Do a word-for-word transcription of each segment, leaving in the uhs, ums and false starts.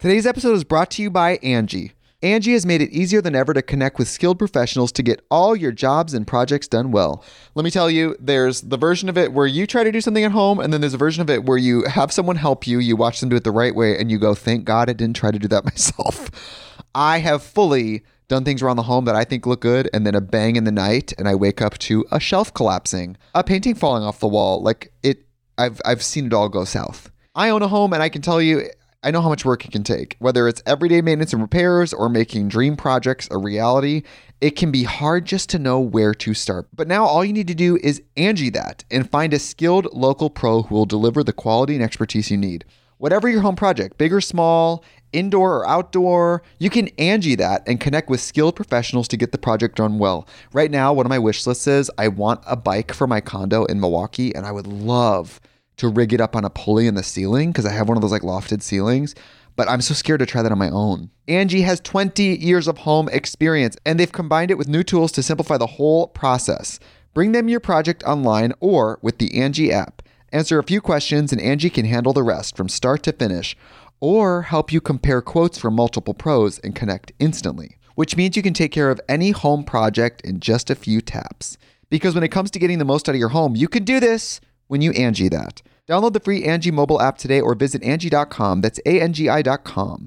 Today's episode is brought to you by Angie. Angie has made it easier than ever to connect with skilled professionals to get all your jobs and projects done well. Let me tell you, there's the version of it where you try to do something at home, and then there's a version of it where you have someone help you, you watch them do it the right way, and you go, thank God I didn't try to do that myself. I have fully done things around the home that I think look good, and then a bang in the night, and I wake up to a shelf collapsing, a painting falling off the wall. Like, it, I've I've seen it all go south. I own a home, and I can tell you, I know how much work it can take. Whether it's everyday maintenance and repairs or making dream projects a reality, it can be hard just to know where to start. But now all you need to do is Angie that and find a skilled local pro who will deliver the quality and expertise you need. Whatever your home project, big or small, indoor or outdoor, you can Angie that and connect with skilled professionals to get the project done well. Right now, one of my wish lists is I want a bike for my condo in Milwaukee, and I would love to rig it up on a pulley in the ceiling because I have one of those like lofted ceilings, but I'm so scared to try that on my own. Angie has twenty years of home experience, and they've combined it with new tools to simplify the whole process. Bring them your project online or with the Angie app. Answer a few questions and Angie can handle the rest from start to finish, or help you compare quotes from multiple pros and connect instantly, which means you can take care of any home project in just a few taps. Because when it comes to getting the most out of your home, you can do this when you Angie that. Download the free Angie mobile app today or visit Angie dot com. That's A N G I dot com.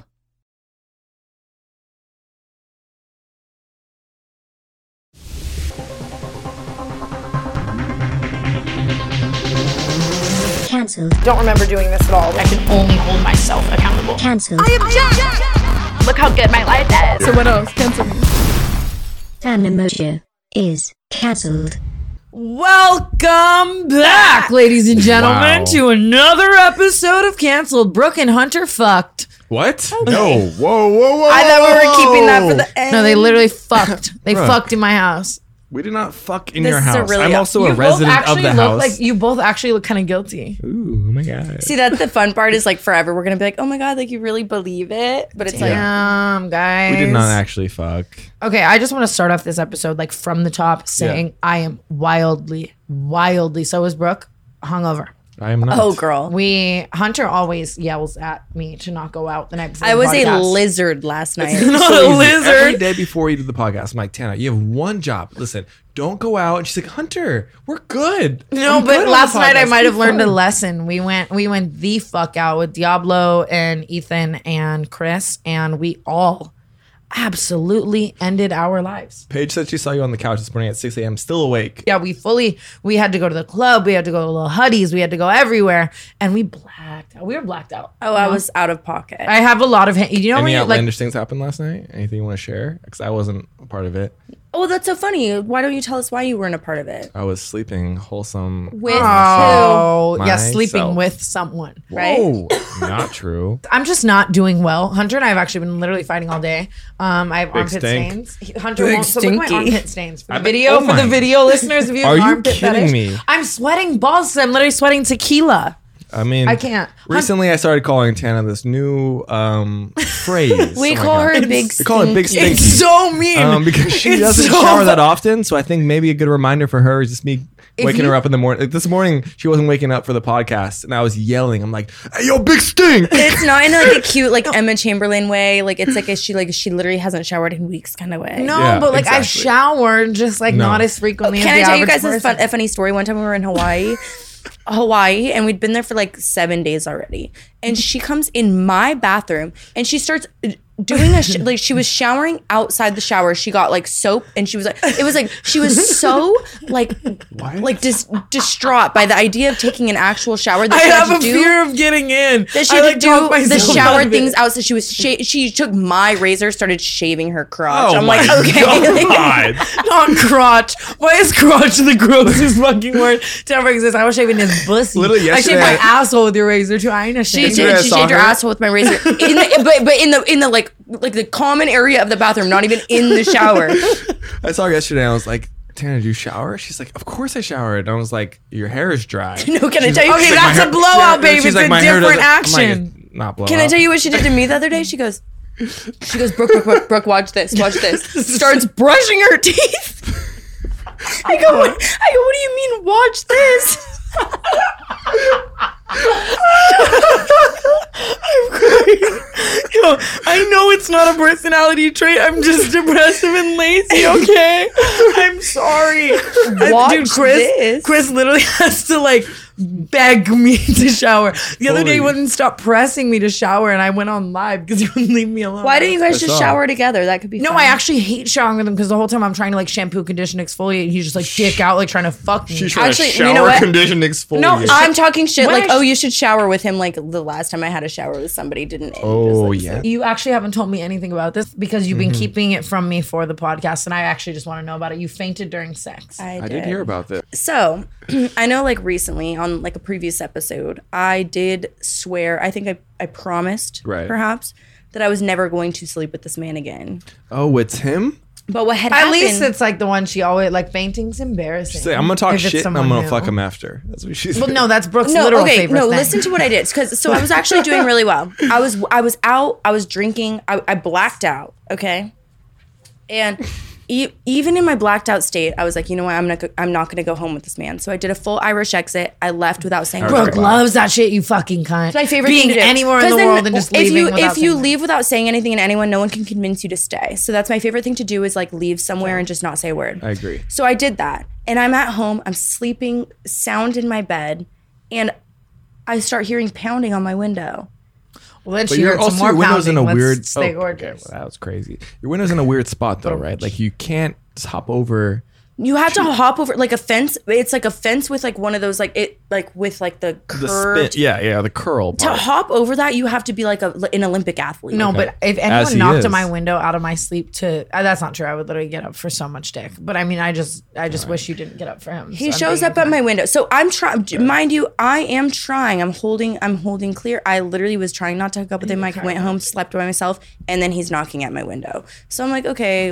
Cancelled. Don't remember doing this at all. I can only hold myself accountable. Cancelled. I object! Look how good my life is. So what else? Cancel me. Tanimoja is cancelled. Welcome back, ladies and gentlemen, Wow. to another episode of Cancelled. Brooke and Hunter fucked. What? No. Whoa, whoa, whoa. I thought we were keeping that for the end. No, they literally fucked. They Brooke. fucked in my house. We did not fuck in This your is a house. really- I'm also you a both resident of actually the look house. like you both actually look kind of guilty. Ooh, oh my god. See, that's the fun part is like forever we're going to be like, oh my God, like you really believe it? But it's like, Damn, guys. we did not actually fuck. Okay, I just want to start off this episode like from the top saying Yeah. I am wildly, wildly, so is Brooke, hungover. I am not. oh girl. We, Hunter always yells at me to not go out the night before I the was a podcast. lizard last night. It's Not so a easy. lizard. Every day before you do the podcast, I'm like, Tana, you have one job. Listen, don't go out. And she's like, Hunter, we're good. No, I'm good but on the last night I podcast. might have Be learned a fun." lesson. We went we went the fuck out with Diablo and Ethan and Chris, and we all absolutely ended our lives. Paige said she saw you on the couch this morning at six a.m. still awake. Yeah, we fully we had to go to the club, we had to go to Little Huddies, we had to go everywhere, and we blacked out. We were blacked out. Oh, I was out of pocket. I have a lot of you know when Any you like outlandish things happened last night? Anything you want to share? Because I wasn't a part of it. oh, that's so funny. Why don't you tell us why you weren't a part of it? I was sleeping wholesome. With oh yeah, sleeping myself. with someone. right? Whoa, not true. I'm just not doing well. Hunter and I have actually been literally fighting all day. Um, I have Big armpit stink. stains. He- Hunter Big won't so look at my stinky. armpit stains for the I bet- video. oh for my- the video listeners, if you have Are you armpit kidding fetish, me? I'm sweating balls. 'Cause I'm literally sweating tequila. I mean, I can't. Recently, I started calling Tana this new um, phrase. We Oh my call God. her Big We call her Big Stinky. Stinky. It's so mean. um, because she It's doesn't so shower fu- that often, so I think maybe a good reminder for her is just me waking you- her up in the morning. Like this morning, she wasn't waking up for the podcast, and I was yelling. I'm like, "Hey, yo, Big Stink!" It's not in like a cute like Emma Chamberlain way. Like it's like a, she like she literally hasn't showered in weeks kind of way. No, Yeah, but like I exactly. showered just like No. not as frequently. Can as I the tell you average guys this fun, person. a funny story? One time we were in Hawaii, Hawaii, and we'd been there for like seven days already. And she comes in my bathroom and she starts doing a sh- like she was showering outside the shower. She got like soap and she was like it was like she was so like What? like dis- distraught by the idea of taking an actual shower that I she had have to a do. fear of getting in. That she I, had like, to do talk the myself out shower of it. things out. So she was sha- she took my razor, started shaving her crotch. Oh I'm my like, okay. God. Not crotch. Why is crotch the grossest fucking word to ever exist? I was shaving his pussy. Literally I shaved yesterday my I- asshole with your razor too. I ain't She ashamed. Yesterday did. I She saw shaved her her. asshole with my razor. In the, but but in the in the like like the common area of the bathroom, not even in the shower. I saw her yesterday. And I was like, Tana, do you shower? She's like, of course I showered. And I was like, your hair is dry. No, can I tell you? Okay, She's like, that's "My a hair-" blowout, Yeah, babe. she's It's like, a "My hair different doesn't-" I'm like, action. "It's not blowout. Can I tell you what she did to me the other day? She goes, she goes, Brooke, Brooke, Brooke, Brooke, watch this, watch this. Starts brushing her teeth. I go, what, I go, what do you mean, watch this? Yo, I know it's not a personality trait. I'm just depressive and lazy, okay? I'm sorry. Watch Dude, Chris, this. Chris literally has to like beg me to shower. The other day he Holy- wouldn't stop pressing me to shower and I went on live because he wouldn't leave me alone. Why didn't you guys I just saw. shower together? That could be No, fun. I actually hate showering with him because the whole time I'm trying to like shampoo, condition, exfoliate, and he's just like dick out, like trying to fuck me. She's trying Actually, to you shower, know what? condition, exfoliate. No, I'm talking shit. When Like, I- oh, you should shower with him. Like the last time I had a shower with somebody didn't. end. Oh, Just, like, yeah. You actually haven't told me anything about this because you've been Mm-hmm. keeping it from me for the podcast, and I actually just want to know about it. You fainted during sex. I, I did hear about this. So, I know like recently on like a previous episode, I did swear, I think I, I promised Right. perhaps that I was never going to sleep with this man again. Oh, it's him? But what had At happened, least it's like the one she always like fainting's embarrassing. Say, I'm gonna talk if it's shit and someone I'm gonna new. fuck him after. That's what she said. Well, no, that's Brooke's no, literal okay, favorite no, thing. listen to what I did. Cause so I was actually doing really well. I was, I was out, I was drinking, I, I blacked out. Okay. And e- even in my blacked out state, I was like, you know what? I'm not, go- I'm not going to go home with this man. So I did a full Irish exit. I left without saying a Irish word. Brooke loves that shit, you fucking cunt. It's my favorite Being thing to do. anywhere in 'Cause the then world and just if leaving you without if you saying leave without saying anything and anyone, no one can convince you to stay. So that's my favorite thing to do is like leave somewhere and just not say a word. I agree. So I did that, and I'm at home. I'm sleeping sound in my bed, and I start hearing pounding on my window. Well, then But she you're heard some also more your window's in a pounding. Let's weird. stay oh, gorgeous. okay, well, that was crazy. Your window's in a weird spot though, right? Like you can't just hop over. You have to hop over like a fence. It's like a fence with like one of those like it like with like the The curved. spin, yeah, yeah, the curl To part. hop over that, you have to be like a, an Olympic athlete. No, Okay. but if As anyone he knocked is. on my window out of my sleep to uh, that's not true. I would literally get up for so much dick. But I mean, I just I just wish you didn't get up for him. He shows up at my window. So I'm trying, mind you, I am trying. I'm holding, I'm holding clear. I literally was trying not to hook up with him. I went home, slept by myself, and then he's knocking at my window. So I'm like, okay,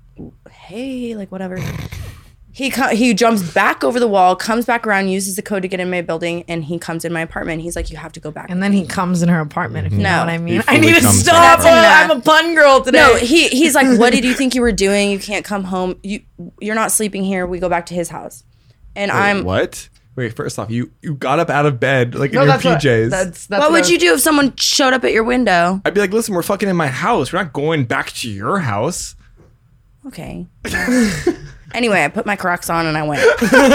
hey, like whatever. He co- he jumps back over the wall, comes back around, uses the code to get in my building, and he comes in my apartment. He's like, you have to go back. And then he comes in her apartment. If you No. know what I mean. He I fully need to comes stop. in. That's I'm a pun girl today. No, he he's like, what did you think you were doing? You can't come home. You you're not sleeping here. We go back to his house, and Wait, I'm. what? Wait, first off, you you got up out of bed like No, in your that's what- P Js. that's, that's What would I- you do if someone showed up at your window? I'd be like, listen, we're fucking in my house. We're not going back to your house. Okay. Anyway, I put my Crocs on and I went.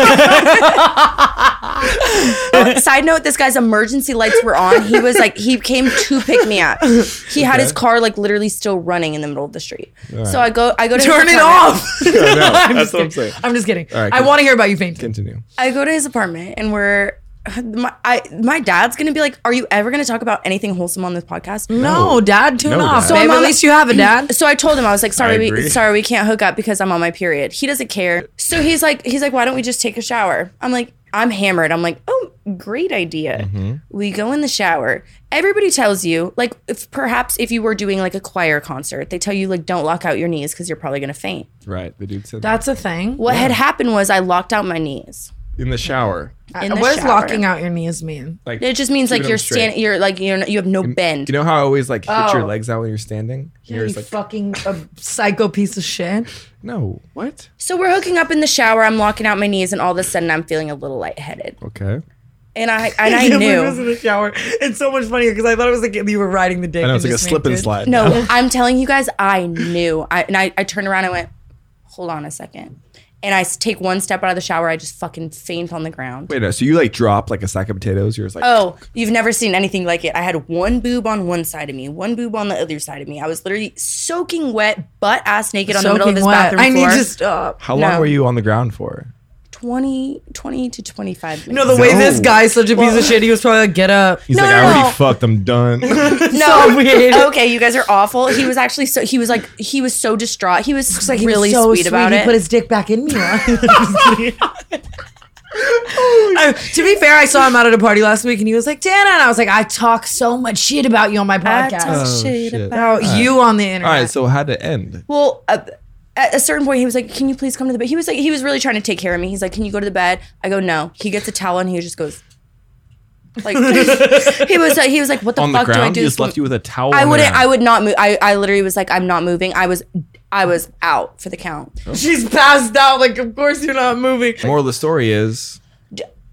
Uh, Side note, this guy's emergency lights were on. He was like, he came to pick me up. He had his car like literally still running in the middle of the street. So I go, I go to his Turn it apartment. off. I know, I'm that's just what I'm kidding. saying. I'm just kidding. All right, I con- want to hear about you fainting. Continue. I go to his apartment and we're my I, my dad's gonna be like, are you ever gonna talk about anything wholesome on this podcast? No, Dad, tune No, off. Dad. So Babe, I'm at on- least you have a dad. So I told him, I was like, I sorry, we agree. sorry, we can't hook up because I'm on my period. He doesn't care. So he's like, he's like, why don't we just take a shower? I'm like, I'm hammered. I'm like, oh, great idea. Mm-hmm. We go in the shower. Everybody tells you, like, if perhaps if you were doing like a choir concert, they tell you like, don't lock out your knees because you're probably gonna faint. Right, the dude said That's a thing. What had happened was I locked out my knees. that. In the shower. In the what does shower. locking out your knees mean? Like It just means like keeping you're them straight. standing. You're like you're you have no bend. You know how I always like hit Oh. your legs out when you're standing? Yeah, You're you just like, fucking a psycho piece of shit. no, what? So we're hooking up in the shower. I'm locking out my knees, and all of a sudden I'm feeling a little lightheaded. Okay. And I and I can't believe it was knew. in the shower. It's so much funnier because I thought it was like you were riding the dick. I know and it's like a just slip and fainted. slide. No, I'm telling you guys, I knew. I and I, I turned around and went, hold on a second. And I s- take one step out of the shower. I just fucking faint on the ground. Wait, no, so you like drop like a sack of potatoes? You're just like, Oh, you've never seen anything like it. I had one boob on one side of me, one boob on the other side of me. I was literally soaking wet, butt ass naked on the middle of Soaking his wet. bathroom I need floor. to stop. how long no. were you on the ground for? twenty, twenty to twenty-five You know minutes. the way No. this guy's such a piece of shit. He was probably like, "Get up." He's No, like, no, I already no. fucked. I'm done. No, weird. okay, you guys are awful. He was actually so he was like he was so distraught. He was It's like he was really so sweet about He it. put his dick back in me. I- to be fair, I saw him out at a party last week, and he was like, "Dana," and I was like, "I talk so much shit about you on my I podcast, talk Oh, shit shit. about. about you on the internet." All right, so how'd it end? Well, uh, at a certain point, he was like, "Can you please come to the bed?" He was like, he was really trying to take care of me. He's like, "Can you go to the bed?" I go, "No." He gets a towel and he just goes, like, he was like, he was like, "What the On the fuck do I ground? do?" He just this left you with a towel. I on the wouldn't. ground. I would not move. I, I literally was like, I'm not moving. I was, I was out for the count. She's passed out. Like, of course you're not moving. Moral of the story is,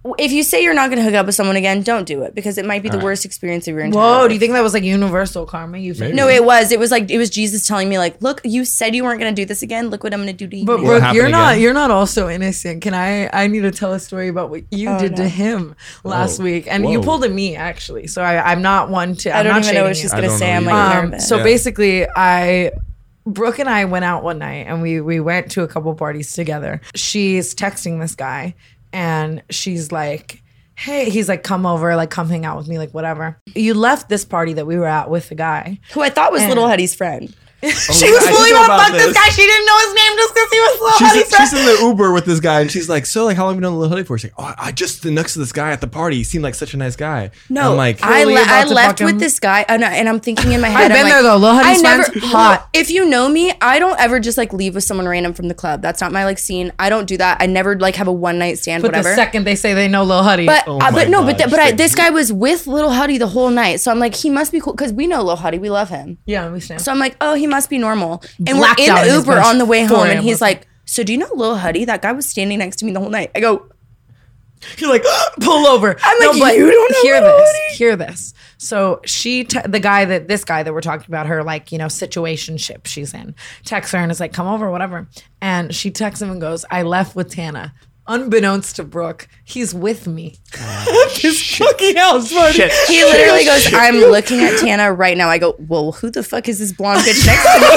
if you say you're not going to hook up with someone again, don't do it because it might be the worst experience of your entire Whoa, life. do you think that was like universal karma? You think? No, it was. It was like it was Jesus telling me, like, look, you said you weren't going to do this again. Look what I'm going to do to you. But Will it Brooke, happen you're not again? you're not also innocent. Can I I need to tell a story about what you Oh, did no. to him last Whoa. week. And you Whoa. pulled at me actually. So I, I'm not one to I I'm don't not even know what shading she's you. I going to don't say. know I'm like either. Um, nervous. so Yeah. basically, I, Brooke and I went out one night and we we went to a couple parties together. She's texting this guy and she's like, hey, he's like, come over, like come hang out with me, like whatever. You left this party that we were at with the guy. Who I thought was Little Huddy's friend. she yeah, was I fully did know gonna about fuck this this. guy. She didn't know his name just because he was Lil She's, Huddy's friend. she's in the Uber with this guy, and she's like, "So, like, how long have you known Lil Huddy for?" She's like, "Oh, I just stood next to this guy at the party. He seemed like such a nice guy." No, I'm like, I, really le- about I to left fuck him? with this guy, and, I, and I'm thinking in my head, I've I'm been like, there, though. Lil Huddy's I never, friends, hot. If you know me, I don't ever just like leave with someone random from the club. That's not my like scene. I don't do that. I never like have a one night stand, But whatever. the second they say they know Lil Huddy, But Oh uh, my but no, but God, th- but I, like- this guy was with Little Huddy the whole night, so I'm like, he must be cool because we know Lil Huddy, we love him. yeah, we stand. So I'm like, oh, he must be normal. And Blacked we're in out in the his Uber bunch on the way four home, a.m. and he's like, so do you know Lil Huddy? That guy was standing next to me the whole night. I go, You're like, pull over. I'm like, you don't know hear Lil this. Huddy? Hear this. So she, te- the guy that, this guy that we're talking about, her like, you know, situationship she's in, texts her and is like, come over, whatever. And she texts him and goes, I left with Tana. Unbeknownst to Brooke, he's with me. This fucking house party. he literally goes, I'm looking at Tana right now. I go, well, who the fuck is this blonde bitch next to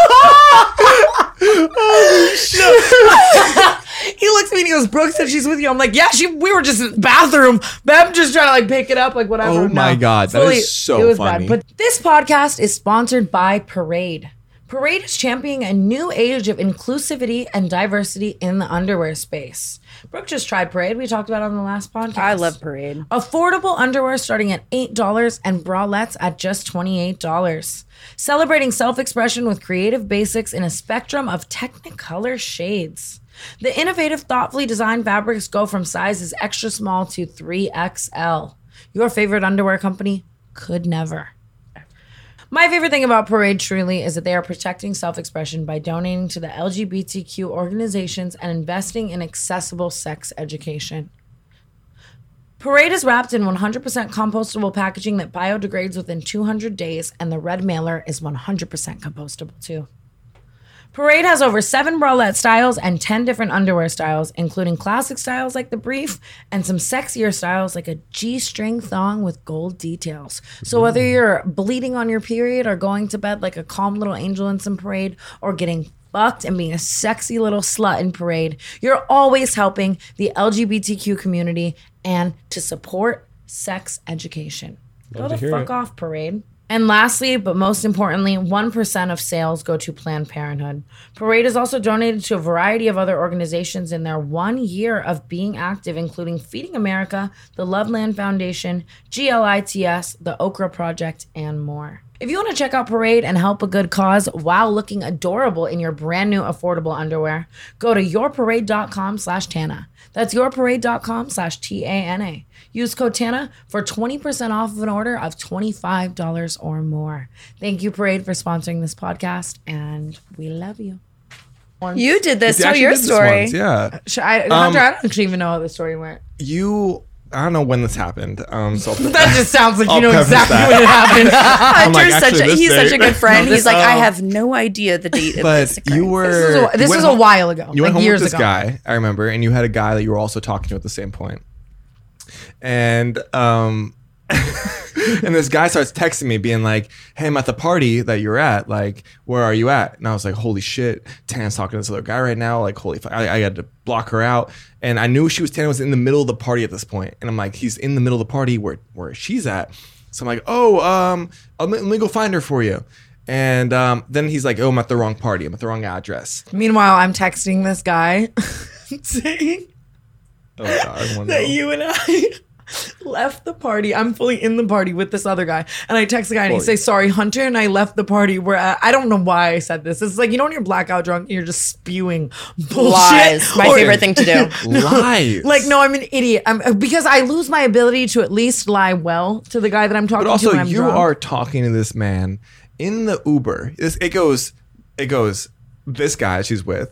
me? He looks at me and he goes, Brooke said she's with you. I'm like, yeah, she. We were just in the bathroom. But I'm just trying to like pick it up, like whatever. Oh my No. God, that is so it was funny. Bad. But this podcast is sponsored by Parade. Parade is championing a new age of inclusivity and diversity in the underwear space. Brooke just tried Parade. We talked about it on the last podcast. I love Parade. Affordable underwear starting at eight dollars and bralettes at just twenty-eight dollars. Celebrating self-expression with creative basics in a spectrum of Technicolor shades. The innovative, thoughtfully designed fabrics go from sizes extra small to three X L. Your favorite underwear company could never. My favorite thing about Parade truly is that they are protecting self-expression by donating to the L G B T Q organizations and investing in accessible sex education. Parade is wrapped in one hundred percent compostable packaging that biodegrades within two hundred days, and the red mailer is one hundred percent compostable too. Parade has over seven bralette styles and ten different underwear styles, including classic styles like the brief and some sexier styles like a G-string thong with gold details. So whether you're bleeding on your period or going to bed like a calm little angel in some Parade or getting fucked and being a sexy little slut in Parade, you're always helping the L G B T Q community and to support sex education. Love Go to the hear fuck it. off, Parade. And lastly, but most importantly, one percent of sales go to Planned Parenthood. Parade is also donated to a variety of other organizations in their one year of being active, including Feeding America, the Loveland Foundation, G L I T S, the Okra Project, and more. If you want to check out Parade and help a good cause while looking adorable in your brand new affordable underwear, go to yourparade.com slash Tana. That's yourparade.com slash T A N A. Use code TANA for twenty percent off of an order of twenty-five dollars or more. Thank you, Parade, for sponsoring this podcast, and we love you. You did this. You Tell actually your did this story. once, yeah. Should I, Hunter, I don't actually even know how the story went. You, I don't know when this happened. Um, so That just sounds like I'll you know preface exactly that. when it happened. Hunter's like, such actually, a, this he's such a date- good friend. No, He's like, I um, have no idea the date of this but you occurrence. were. This was a, you this went was a home- while ago, You went like home years with this ago. guy, I remember, and you had a guy that you were also talking to at the same point. And um, and this guy starts texting me, being like, "Hey, I'm at the party that you're at. Like, where are you at?" And I was like, "Holy shit, Tana's talking to this other guy right now. Like, holy fuck, I, I had to block her out." And I knew she was Tana was in the middle of the party at this point, and I'm like, "He's in the middle of the party where where she's at." So I'm like, "Oh, um, I'll, let me go find her for you." And um, then he's like, "Oh, I'm at the wrong party. I'm at the wrong address." Meanwhile, I'm texting this guy saying Oh God, I wanna that know. you and I left the party. I'm fully in the party with this other guy. And I text the guy and he Fully. says, sorry, Hunter and I left the party. Where I, I don't know why I said this. It's like, you know, when you're blackout drunk and you're just spewing bullshit. Lies. My Or- favorite thing to do. Lies. Like, no, I'm an idiot. I'm, because I lose my ability to at least lie well to the guy that I'm talking But also, to when I'm you drunk. are talking to this man in the Uber. This, it goes, it goes. This guy she's with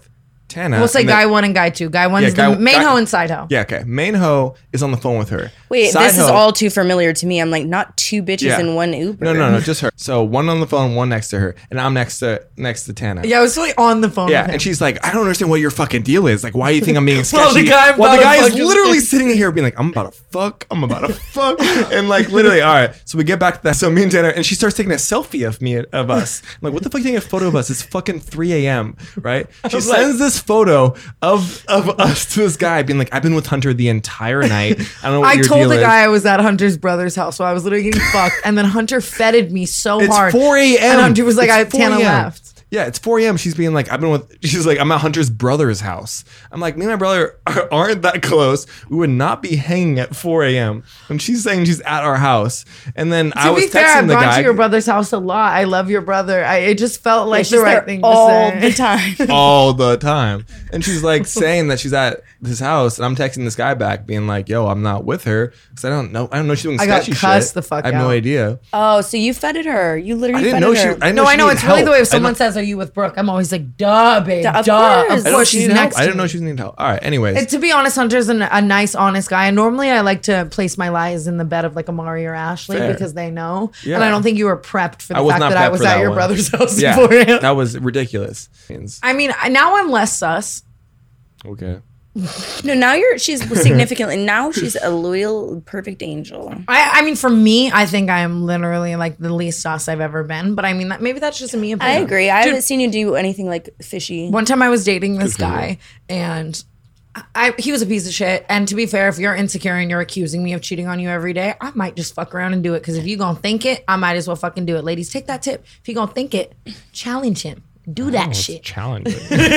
Tana. We'll say and then- guy one and guy two. Guy one's Yeah, guy- the main guy- hoe and side hoe. Yeah, okay. Main hoe is on the phone with her. Wait, Side this is hoe- all too familiar to me. I'm like, not two bitches Yeah. in one Uber. No, no, no, just her. So one on the phone, one next to her, and I'm next to next to Tana. Yeah, I was really on the phone Yeah, with him. and she's like, I don't understand what your fucking deal is. Like, why do you think I'm being sketchy? Well, the guy While the about guy to is fucking- literally sitting here being like, I'm about to fuck, I'm about to fuck. And like, literally, all right. So we get back to that. So me and Tana, and she starts taking a selfie of me, of us. I'm like, what the fuck are you taking a photo of us? It's fucking three a.m., right? She was like- sends this photo of, of us to this guy being like, I've been with Hunter the entire night. I don't know what I your told deal the is. guy I was at Hunter's brother's house, so I was literally getting fucked. And then Hunter feted me so It's hard. four a.m. And Hunter was like, It's I have Tana 4 a.m. left. Yeah, it's four a.m. She's being like, I've been with, she's like, I'm at Hunter's brother's house. I'm like, me and my brother aren't that close. We would not be hanging at four a.m. And she's saying she's at our house. And then I To was be fair, texting I've the gone guy. to your brother's house a lot. I love your brother. I, it just felt like She's the right there thing to all say. the time. all the time. And she's like saying that she's at his house. And I'm texting this guy back being like, yo, I'm not with her. Because I don't know. I don't know she's doing I got sketchy cussed shit. the fuck I have no out. idea. Oh, so you feted her. You literally I didn't feted know she, her. I didn't No, know I she know. needed It's really help. the way if I someone didn't- says, are you with Brooke? I'm always like, duh, babe. Duh, of Duh. course. Of I I didn't know course she she's needed help. next I didn't to know me. she was needing help. All right. Anyways. And to be honest, Hunter's an, a nice, honest guy. And normally I like to place my lies in the bed of like Amari or Ashley Fair. because they know. Yeah. And I don't think you were prepped for the I was fact not that I prepped was for at that your one. brother's house yeah, beforehand. that was ridiculous. I mean, I- now I'm less sus. Okay. No, now you're. She's significantly. Now she's a loyal, perfect angel. I, I mean, for me, I think I am literally like the least sus I've ever been. But I mean, that, maybe that's just a me I opinion. agree. I Dude, haven't seen you do anything like fishy. One time I was dating this guy and I, he was a piece of shit. And to be fair, if you're insecure and you're accusing me of cheating on you every day, I might just fuck around and do it. Because if you gonna think it, I might as well fucking do it. Ladies, take that tip. If you gonna think it, challenge him. Do that shit. Challenging.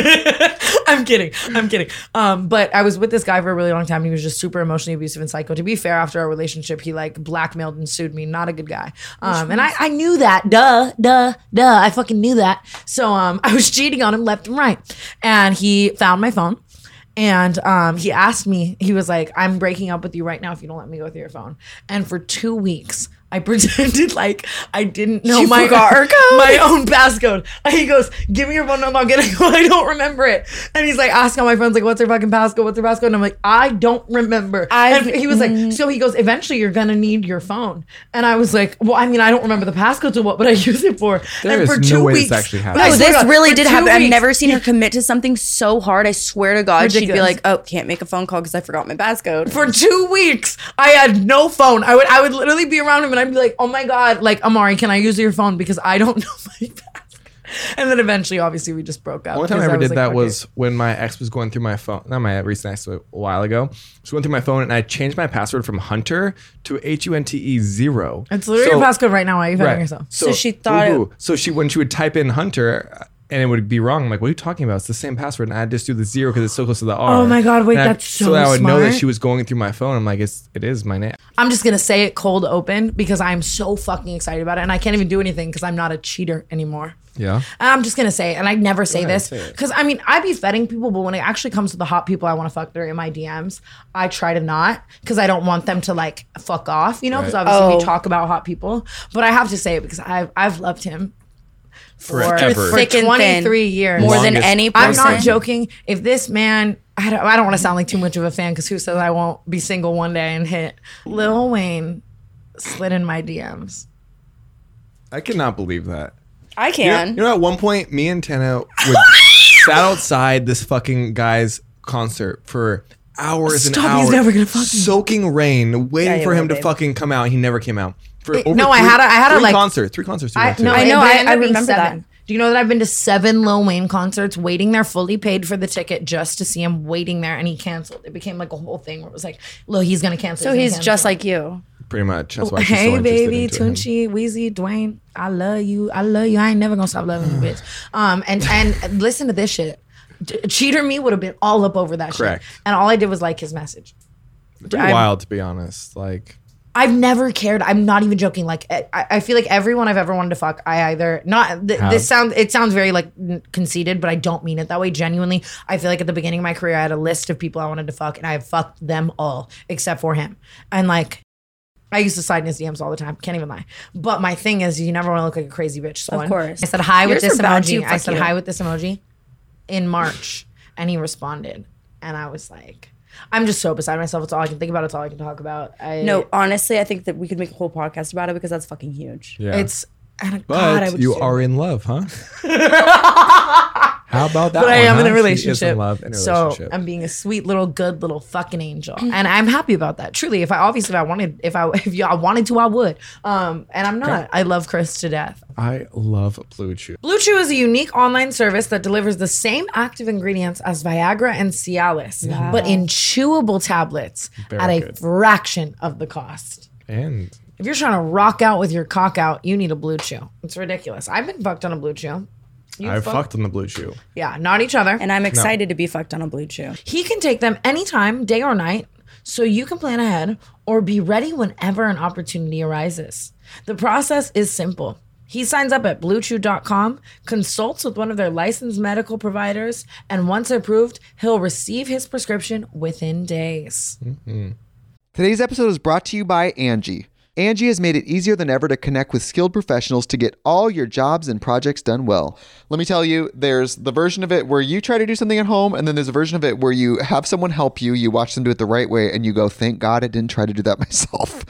I'm kidding. I'm kidding. Um, but I was with this guy for a really long time. And he was just super emotionally abusive and psycho. To be fair, after our relationship, he like blackmailed and sued me. Not a good guy. Um, and I, I knew that. Duh, duh, duh. I fucking knew that. So um, I was cheating on him left and right. And he found my phone. And um, he asked me, he was like, I'm breaking up with you right now if you don't let me go through your phone. And for two weeks, I pretended like I didn't know She my, forgot her code? my own passcode. And he goes, give me your phone number, I'll get it. I don't remember it. And he's like asking all my friends, like, what's her fucking passcode? What's her passcode? And I'm like, I don't remember. I've- and he was like, so he goes, eventually you're gonna need your phone. And I was like, well, I mean, I don't remember the passcode to what, but I use it for. There and is for no two way this weeks, actually happened. I No, swear to this God, really for did two happen. I've weeks- never seen her commit to something so hard. I swear to God, she'd be Ridiculous. like, "Oh, can't make a phone call because I forgot my passcode." For two weeks, I had no phone. I would I would literally be around him and I'd be like, oh my God, like, Amari, can I use your phone? Because I don't know my passcode. And then eventually, obviously, we just broke up. One time I because ever was did like, that fuck was it. when my ex was going through my phone. Not my recent ex, a while ago. She went through my phone and I changed my password from Hunter to H U N T E zero. It's literally So- your passcode right now. Why are you Right. fighting yourself? So she thought it- Ooh. So she when she would type in Hunter and it would be wrong. I'm like, what are you talking about? It's the same password. And I just do the zero because it's so close to the R. Oh my God, wait, And I- that's so So I would know that smart. she was going through my phone. I'm like, it's it is my name. I'm just gonna say it cold open because I'm so fucking excited about it, and I can't even do anything because I'm not a cheater anymore. Yeah. I'm just gonna say it, and I never say ahead, this say it. because I mean I be vetting people, but when it actually comes to the hot people I want to fuck that are in my D Ms, I try to not because I don't want them to like fuck off, you know. Because Right. obviously Oh. we talk about hot people, but I have to say it because I've I've loved him for, Forever. for Thick and thin. twenty-three years. More than Longest any I'm person. not joking. If this man, I don't, I don't want to sound like too much of a fan because who says I won't be single one day and hit? Lil Wayne slid in my D Ms. I cannot believe that. I You know, can. you know, at one point, me and Tana would sat outside this fucking guy's concert for hours Stop, and hours, he's never gonna fuck me. soaking rain, waiting Yeah, he for will, him to babe. fucking come out. He never came out. For It- over no, I three- had a- I had a, three like- concerts, three concerts. we I, went to. no, I know, it I- ended I up being remember seven. that. Do you know that I've been to seven Lil Wayne concerts, waiting there, fully paid for the ticket just to see him, waiting there, and he canceled. It became like a whole thing where it was like, look, he's gonna cancel. So gonna he's cancel. just like you. Pretty much. That's why she's so Hey interested baby, into him. Tunchi, Weezy, Dwayne, I love you. I love you. I ain't never gonna stop loving you, bitch. Um, and and listen to this shit. D- Cheater me would have been all up over that Correct. shit. And all I did was like his message. Pretty I'm- wild, to be honest. Like, I've never cared. I'm not even joking. Like I, I feel like everyone I've ever wanted to fuck, I either not. Th- Have. this sounds it sounds very like n- conceited, but I don't mean it that way. Genuinely, I feel like at the beginning of my career, I had a list of people I wanted to fuck, and I have fucked them all except for him. And like, I used to slide in his D Ms all the time. Can't even lie. But my thing is, you never want to look like a crazy bitch. So Of course. I said hi with Yours this are bad emoji. too, I fuck said you. hi with this emoji in March. And he responded. And I was like, I'm just so beside myself. It's all I can think about. It's all I can talk about. I, No, honestly, I think that we could make a whole podcast about it because that's fucking huge. Yeah. It's, and but God, I would you sue. are in love, huh? How about that? But I one, am huh? in a She relationship. is in love in a so relationship. I'm being a sweet little good little fucking angel. And I'm happy about that. Truly. If I obviously if I wanted if I if you, I wanted to, I would. Um and I'm not. I love Chris to death. I love Blue Chew. Blue Chew is a unique online service that delivers the same active ingredients as Viagra and Cialis, but in chewable tablets Very at a good. fraction of the cost. And If you're trying to rock out with your cock out, you need a Blue Chew. It's ridiculous. I've been fucked on a Blue Chew. You I fuck- fucked on the Blue Chew. Yeah, not each other. And I'm excited to be fucked on a Blue Chew. He can take them anytime, day or night, so you can plan ahead or be ready whenever an opportunity arises. The process is simple. He signs up at blue chew dot com, consults with one of their licensed medical providers, and once approved, he'll receive his prescription within days. Today's episode is brought to you by Angie. Angie has made it easier than ever to connect with skilled professionals to get all your jobs and projects done well. Let me tell you, there's the version of it where you try to do something at home, and then there's a version of it where you have someone help you, you watch them do it the right way, and you go, thank God I didn't try to do that myself.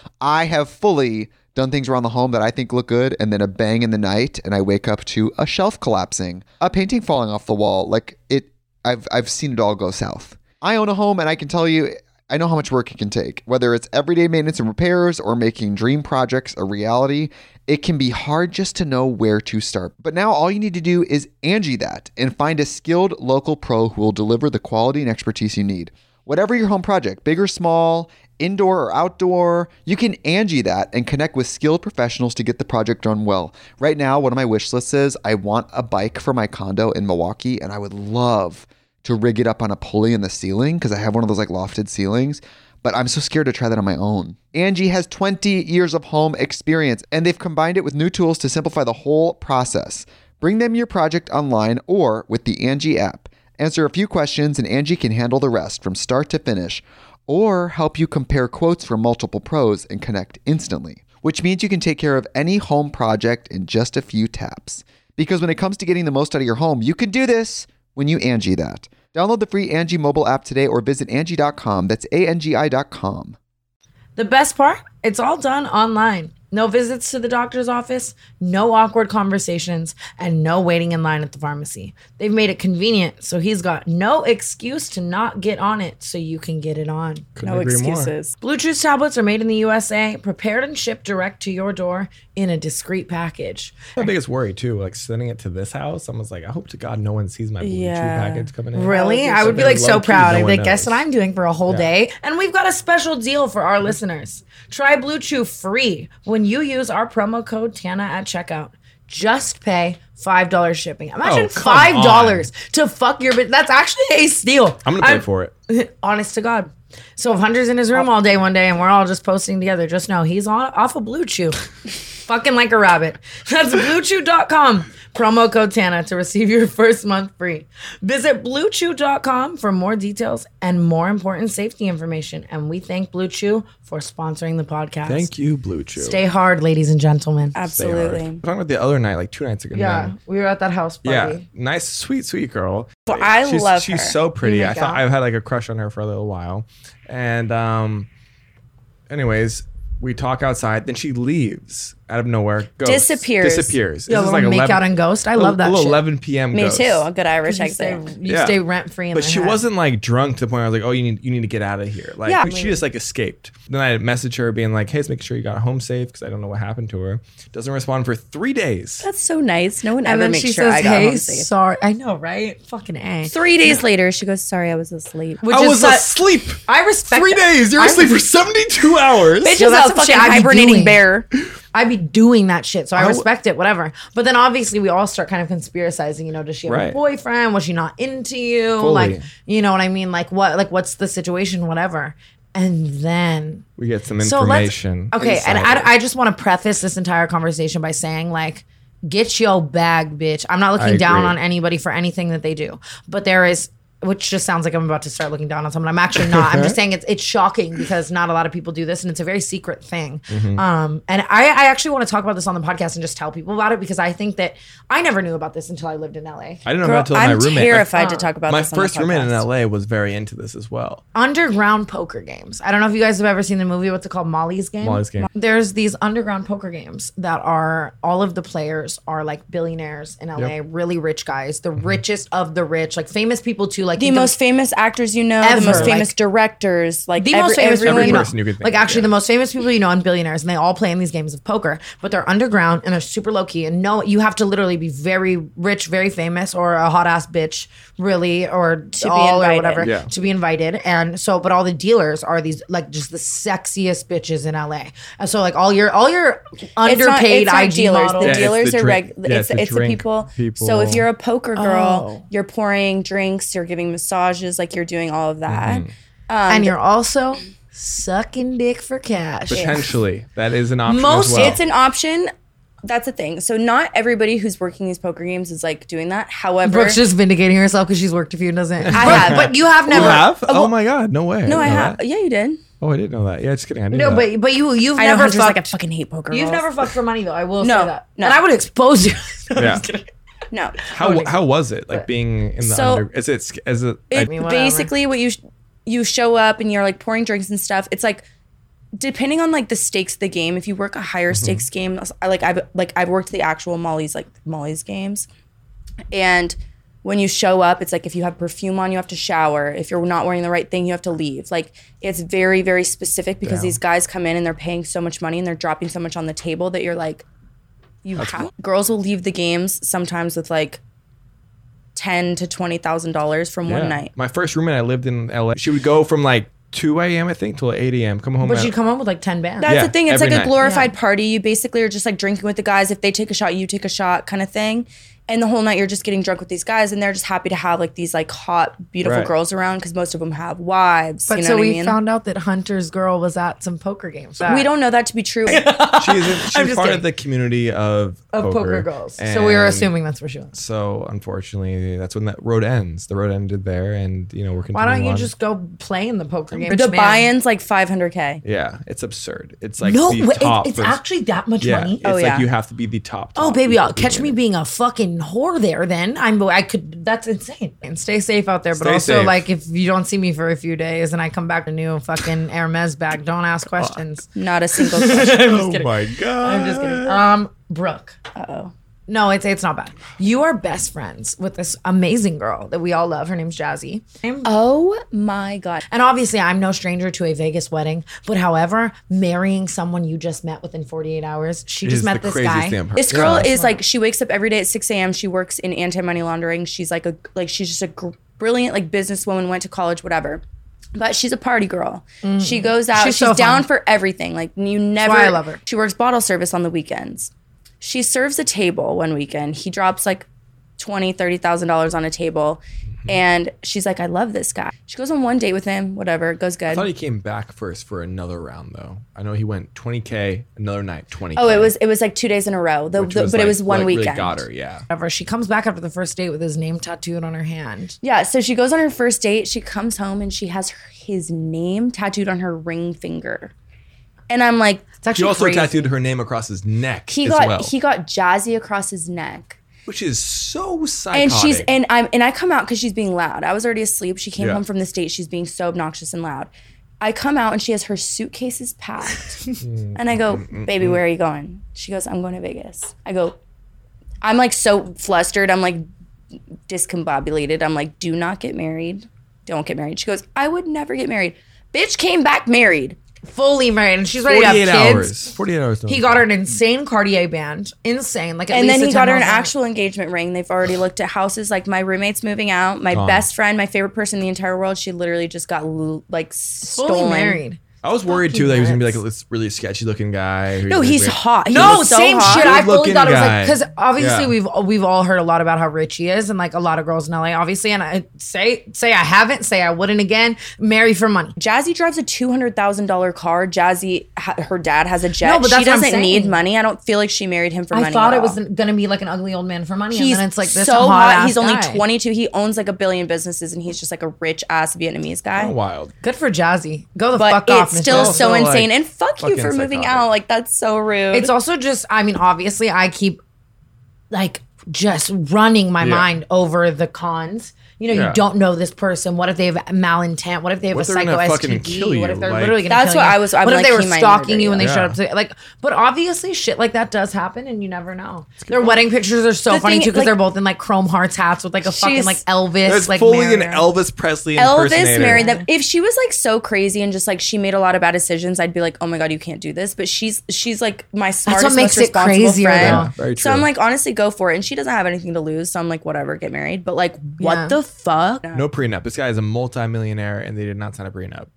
I have fully done things around the home that I think look good, and then a bang in the night, and I wake up to a shelf collapsing, a painting falling off the wall. Like it, I've I've seen it all go south. I own a home, and I can tell you, I know how much work it can take. Whether it's everyday maintenance and repairs or making dream projects a reality, it can be hard just to know where to start. But now all you need to do is Angie that and find a skilled local pro who will deliver the quality and expertise you need. Whatever your home project, big or small, indoor or outdoor, you can Angie that and connect with skilled professionals to get the project done well. Right now, one of my wish lists is I want a bike for my condo in Milwaukee, and I would love to rig it up on a pulley in the ceiling because I have one of those like lofted ceilings, but I'm so scared to try that on my own. Angie has twenty years of home experience, and they've combined it with new tools to simplify the whole process. Bring them your project online or with the Angie app. Answer a few questions and Angie can handle the rest from start to finish, or help you compare quotes from multiple pros and connect instantly, which means you can take care of any home project in just a few taps. Because when it comes to getting the most out of your home, you can do this when you Angie that. Download the free Angie mobile app today or visit Angie dot com. That's A N G I dot com. The best part? It's all done online. No visits to the doctor's office, no awkward conversations, and no waiting in line at the pharmacy. They've made it convenient, so he's got no excuse to not get on it so you can get it on. Couldn't No agree more. excuses. Blue Chew's tablets are made in the U S A, prepared and shipped direct to your door in a discreet package. My biggest worry too, like sending it to this house. I was like, I hope to God no one sees my Blue Chew Yeah. package coming in. Really? I would be Very like so low-key, proud. no I'd be one like, guess knows. what I'm doing for a whole Yeah. day? And we've got a special deal for our listeners. Try Blue Chew free when you use our promo code Tana at checkout. Just pay five dollars shipping. Imagine Oh, come five dollars to fuck your bitch. That's actually a steal. I'm gonna pay for it. Honest to God. So if Hunter's in his room all day one day and we're all just posting together, just know he's on, off of Blue Chew. Fucking like a rabbit. That's blue chew dot com. Promo code Tana to receive your first month free. Visit blue chew dot com for more details and more important safety information. And we thank Blue Chew for sponsoring the podcast. Thank you, Blue Chew. Stay hard, ladies and gentlemen. Stay hard. Absolutely. We're talking about the other night, like two nights ago. Yeah, now. we were at that house party. Yeah, nice, sweet, sweet girl. But I she's, love She's her. so pretty. You I make thought out? I've had like a crush on her for a little while, and um, anyways, we talk outside. Then she leaves out of nowhere. Ghosts. Disappears. Disappears. Yo, This is little make eleven out and ghost. I love that a little shit. eleven p.m. Me ghost. too. A good Irish You stay, exit. you Yeah. stay rent free in But my she head. wasn't like drunk to the point where I was like, oh, you need you need to get out of here. Like Yeah. she just like escaped. Then I messaged her being like, hey, let's make sure you got home safe because I don't know what happened to her. Doesn't respond for three days. That's so nice. No one And ever then makes she sure says, I got "Hey, home safe. sorry." I know, right? Fucking A. Three days later, she goes, "Sorry, I was asleep." Which I is was su- asleep. I respect Three that. days. You're I- asleep for seventy-two hours. Bitch Yo, is that's a some fucking shit I be hibernating doing. bear. I'd be doing that shit, so I, I w- respect it, whatever. But then obviously we all start kind of conspiracizing. You know, does she have a Right. boyfriend? Was she not into you? Fully. Like, you know what I mean? Like what? Like what's the situation? Whatever. And then We get some so let's information. okay, and inside I, I just want to preface this entire conversation by saying like, get your bag, bitch. I'm not looking I down agree. on anybody for anything that they do, but there is which just sounds like I'm about to start looking down on someone. I'm actually not. I'm just saying it's it's shocking because not a lot of people do this, and it's a very secret thing. Mm-hmm. Um, and I, I actually want to talk about this on the podcast and just tell people about it because I think that I never knew about this until I lived in L A. I didn't know Girl, about it until I'm my roommate. terrified like, to talk about my this on the first roommate in podcast. L A was very into this as well. Underground poker games. I don't know if you guys have ever seen the movie. What's it called? Molly's Game. Molly's Game. There's these underground poker games that are all of the players are like billionaires in L A, Yep. really rich guys, the richest of the rich, like famous people too, like The most famous actors you know, Ever, the most famous like- directors, like the every, most famous people everyone. you know. person you could think like of, actually yeah. the most famous people you know and billionaires, and they all play in these games of poker, but they're underground and they're super low key. And no, you have to literally be very rich, very famous, or a hot ass bitch, really, or To be all or invited. whatever Yeah. to be invited. And so, but all the dealers are these like just the sexiest bitches in L A. And so like all your all your It's not, underpaid it's not I G dealers. models. The Yeah, it's dealers the are drink- reg- yeah, it's it's the it's the drink people. people. So if you're a poker girl, Oh. you're pouring drinks, you're giving massages, like you're doing all of that. Mm-hmm. and you're also sucking dick for cash. Potentially, that is an option Most- as well. It's an option. That's a thing. So not everybody who's working these poker games is like doing that. However, Brooke's just vindicating herself because she's worked a few and doesn't. I have. But you have you never. have? Oh my god, no way. no, I didn't know have. that. Yeah, you did. Oh, I didn't know that. Yeah, just kidding. I knew No, that. but but you you've I know never Hunter's fucked. like I fucking hate poker. You've girls. never fucked for money though. I will No, say that. no. And I would expose you. No, I'm Yeah. just kidding. No. how how was it like being in the So- under? Is it is it? It, mean, whatever. basically what you sh- you show up and you're like pouring drinks and stuff. It's like depending on like the stakes of the game. If you work a higher Mm-hmm. stakes game, I like I've like I've worked the actual Molly's like Molly's games, and when you show up, it's like if you have perfume on, you have to shower. If you're not wearing the right thing, you have to leave. Like it's very very specific because these guys come in and they're paying so much money and they're dropping so much on the table that you're like, you have. Girls will leave the games sometimes with like ten to twenty thousand dollars from Yeah. one night. My first roommate, I lived in L A. She would go from like two a.m. I think till eight a.m. Come home. But at- you come home with like ten bands. That's Yeah, the thing. It's every like a night. glorified party. You basically are just like drinking with the guys. If they take a shot, you take a shot, kind of thing. And the whole night you're just getting drunk with these guys, and they're just happy to have like these like hot, beautiful Right. girls around because most of them have wives. But you know so what we I mean? found out that Hunter's girl was at some poker games. we don't know that to be true. She is in, she's just part kidding. of the community of of poker, poker girls. So we were and assuming that's where she was. So unfortunately, that's when that road ends. The road ended there, and you know we're Why continuing don't you on. just go play in the poker game? the buy-in's like five hundred K. Yeah, it's absurd. It's like No, the wait, top. it's first- actually that much yeah. money. It's Oh, like yeah. you have to be the top. Oh top baby, before I'll catch people me win it. being a fucking whore there. Then I'm I could. That's insane. And stay safe out there. But Stay also, safe. like, if you don't see me for a few days and I come back with a new fucking Hermes bag, don't ask questions. Not a single question. Oh my god! I'm just kidding. Um, Brooke. Uh-oh. No, it's it's not bad. You are best friends with this amazing girl that we all love. Her name's Jazzy. Oh my God. And obviously, I'm no stranger to a Vegas wedding. But however, marrying someone you just met within forty-eight hours, she It just is met the this craziest guy. thing I've heard. This girl Yeah. is like, she wakes up every day at six a.m. She works in anti-money laundering. She's like a, like, she's just a gr- brilliant like businesswoman, went to college, whatever. But she's a party girl. She goes out. She's She's, so down fun. for everything. Like you never. why I love her. She works bottle service on the weekends. She serves a table one weekend. He drops like twenty, thirty thousand dollars on a table, and she's like, "I love this guy." She goes on one date with him. Whatever, it goes good. I thought he came back first for another round though. I know he went twenty K another night, twenty K. oh, it was it was like two days in a row. The, which the- was but it like was one what really weekend. got her, yeah. Whatever. She comes back after the first date with his name tattooed on her hand. Yeah, so she goes on her first date. She comes home and she has her, his name tattooed on her ring finger. And I'm like, It's actually He also crazy. tattooed her name across his neck he as got well, he got Jazzy across his neck. which is so psychotic. And she's and I'm and I come out because she's being loud. I was already asleep. She came Yeah. home from the States. She's being so obnoxious and loud. I come out and she has her suitcases packed. And I go, baby, where are you going? She goes, I'm going to Vegas. I go, I'm like so flustered. I'm like discombobulated. I'm like, do not get married. Don't get married. She goes, I would never get married. Bitch came back married. Fully married, and she's ready to have forty-eight kids. hours. forty-eight hours. He got her an insane Cartier band, insane. Like, at And least then a he got her an ten thousand. actual engagement ring. They've already looked at houses. Like my roommate's moving out. My Gone. best friend, my favorite person in the entire world, she literally just got l- like fully stolen. married. I was worried too that he was gonna be like this really sketchy looking guy. who No, like, he's weird. hot. He No, was so same hot. shit. I fully Good-looking thought it was guy. like because obviously Yeah. we've we've all heard a lot about how rich he is, and like a lot of girls in L A, obviously. And I say say I haven't, say I wouldn't again. Marry for money. Jazzy drives a two hundred thousand dollar car. Jazzy, ha- her dad has a jet. No, but that's she what I'm doesn't need saying. money. I don't feel like she married him for I money. thought at it was all. gonna be like an ugly old man for money, He's and then it's like this so hot. hot. He's only guy. twenty-two. He owns like a billion businesses, and he's just like a rich ass Vietnamese guy. Oh, wild. Good for Jazzy. Go the But fuck off. it's still Michelle. so Also, insane. like, And fuck you fucking for moving psychotic. out. Like that's so rude. It's also just, I mean, obviously, I keep like just running my Yeah. mind over the cons. You know, Yeah. you don't know this person. What if they have malintent? What if they have What a if they're psycho gonna fucking S T D? kill What you? if they're Like- literally going to That's kill what you? I was- I'm What if like, they were he might stalking murder you when they you. showed up to like? But obviously, shit like that does happen, and you never know. Their wedding pictures are so The funny thing- too because like- they're both in like chrome hearts hats with like a fucking She's- like Elvis. There's like fully an marrier. Elvis Presley Elvis impersonator. married them. If she was like so crazy and just like she made a lot of bad decisions, I'd be like, oh my god, you can't do this. But she's she's like my smartest, what makes most it responsible crazier, friend. though. Yeah, very So I'm true. like, honestly, go for it. And she doesn't have anything to lose. So I'm like, whatever, get married. But like, what Yeah. the fuck? No prenup. This guy is a multi-millionaire, and they did not sign a prenup.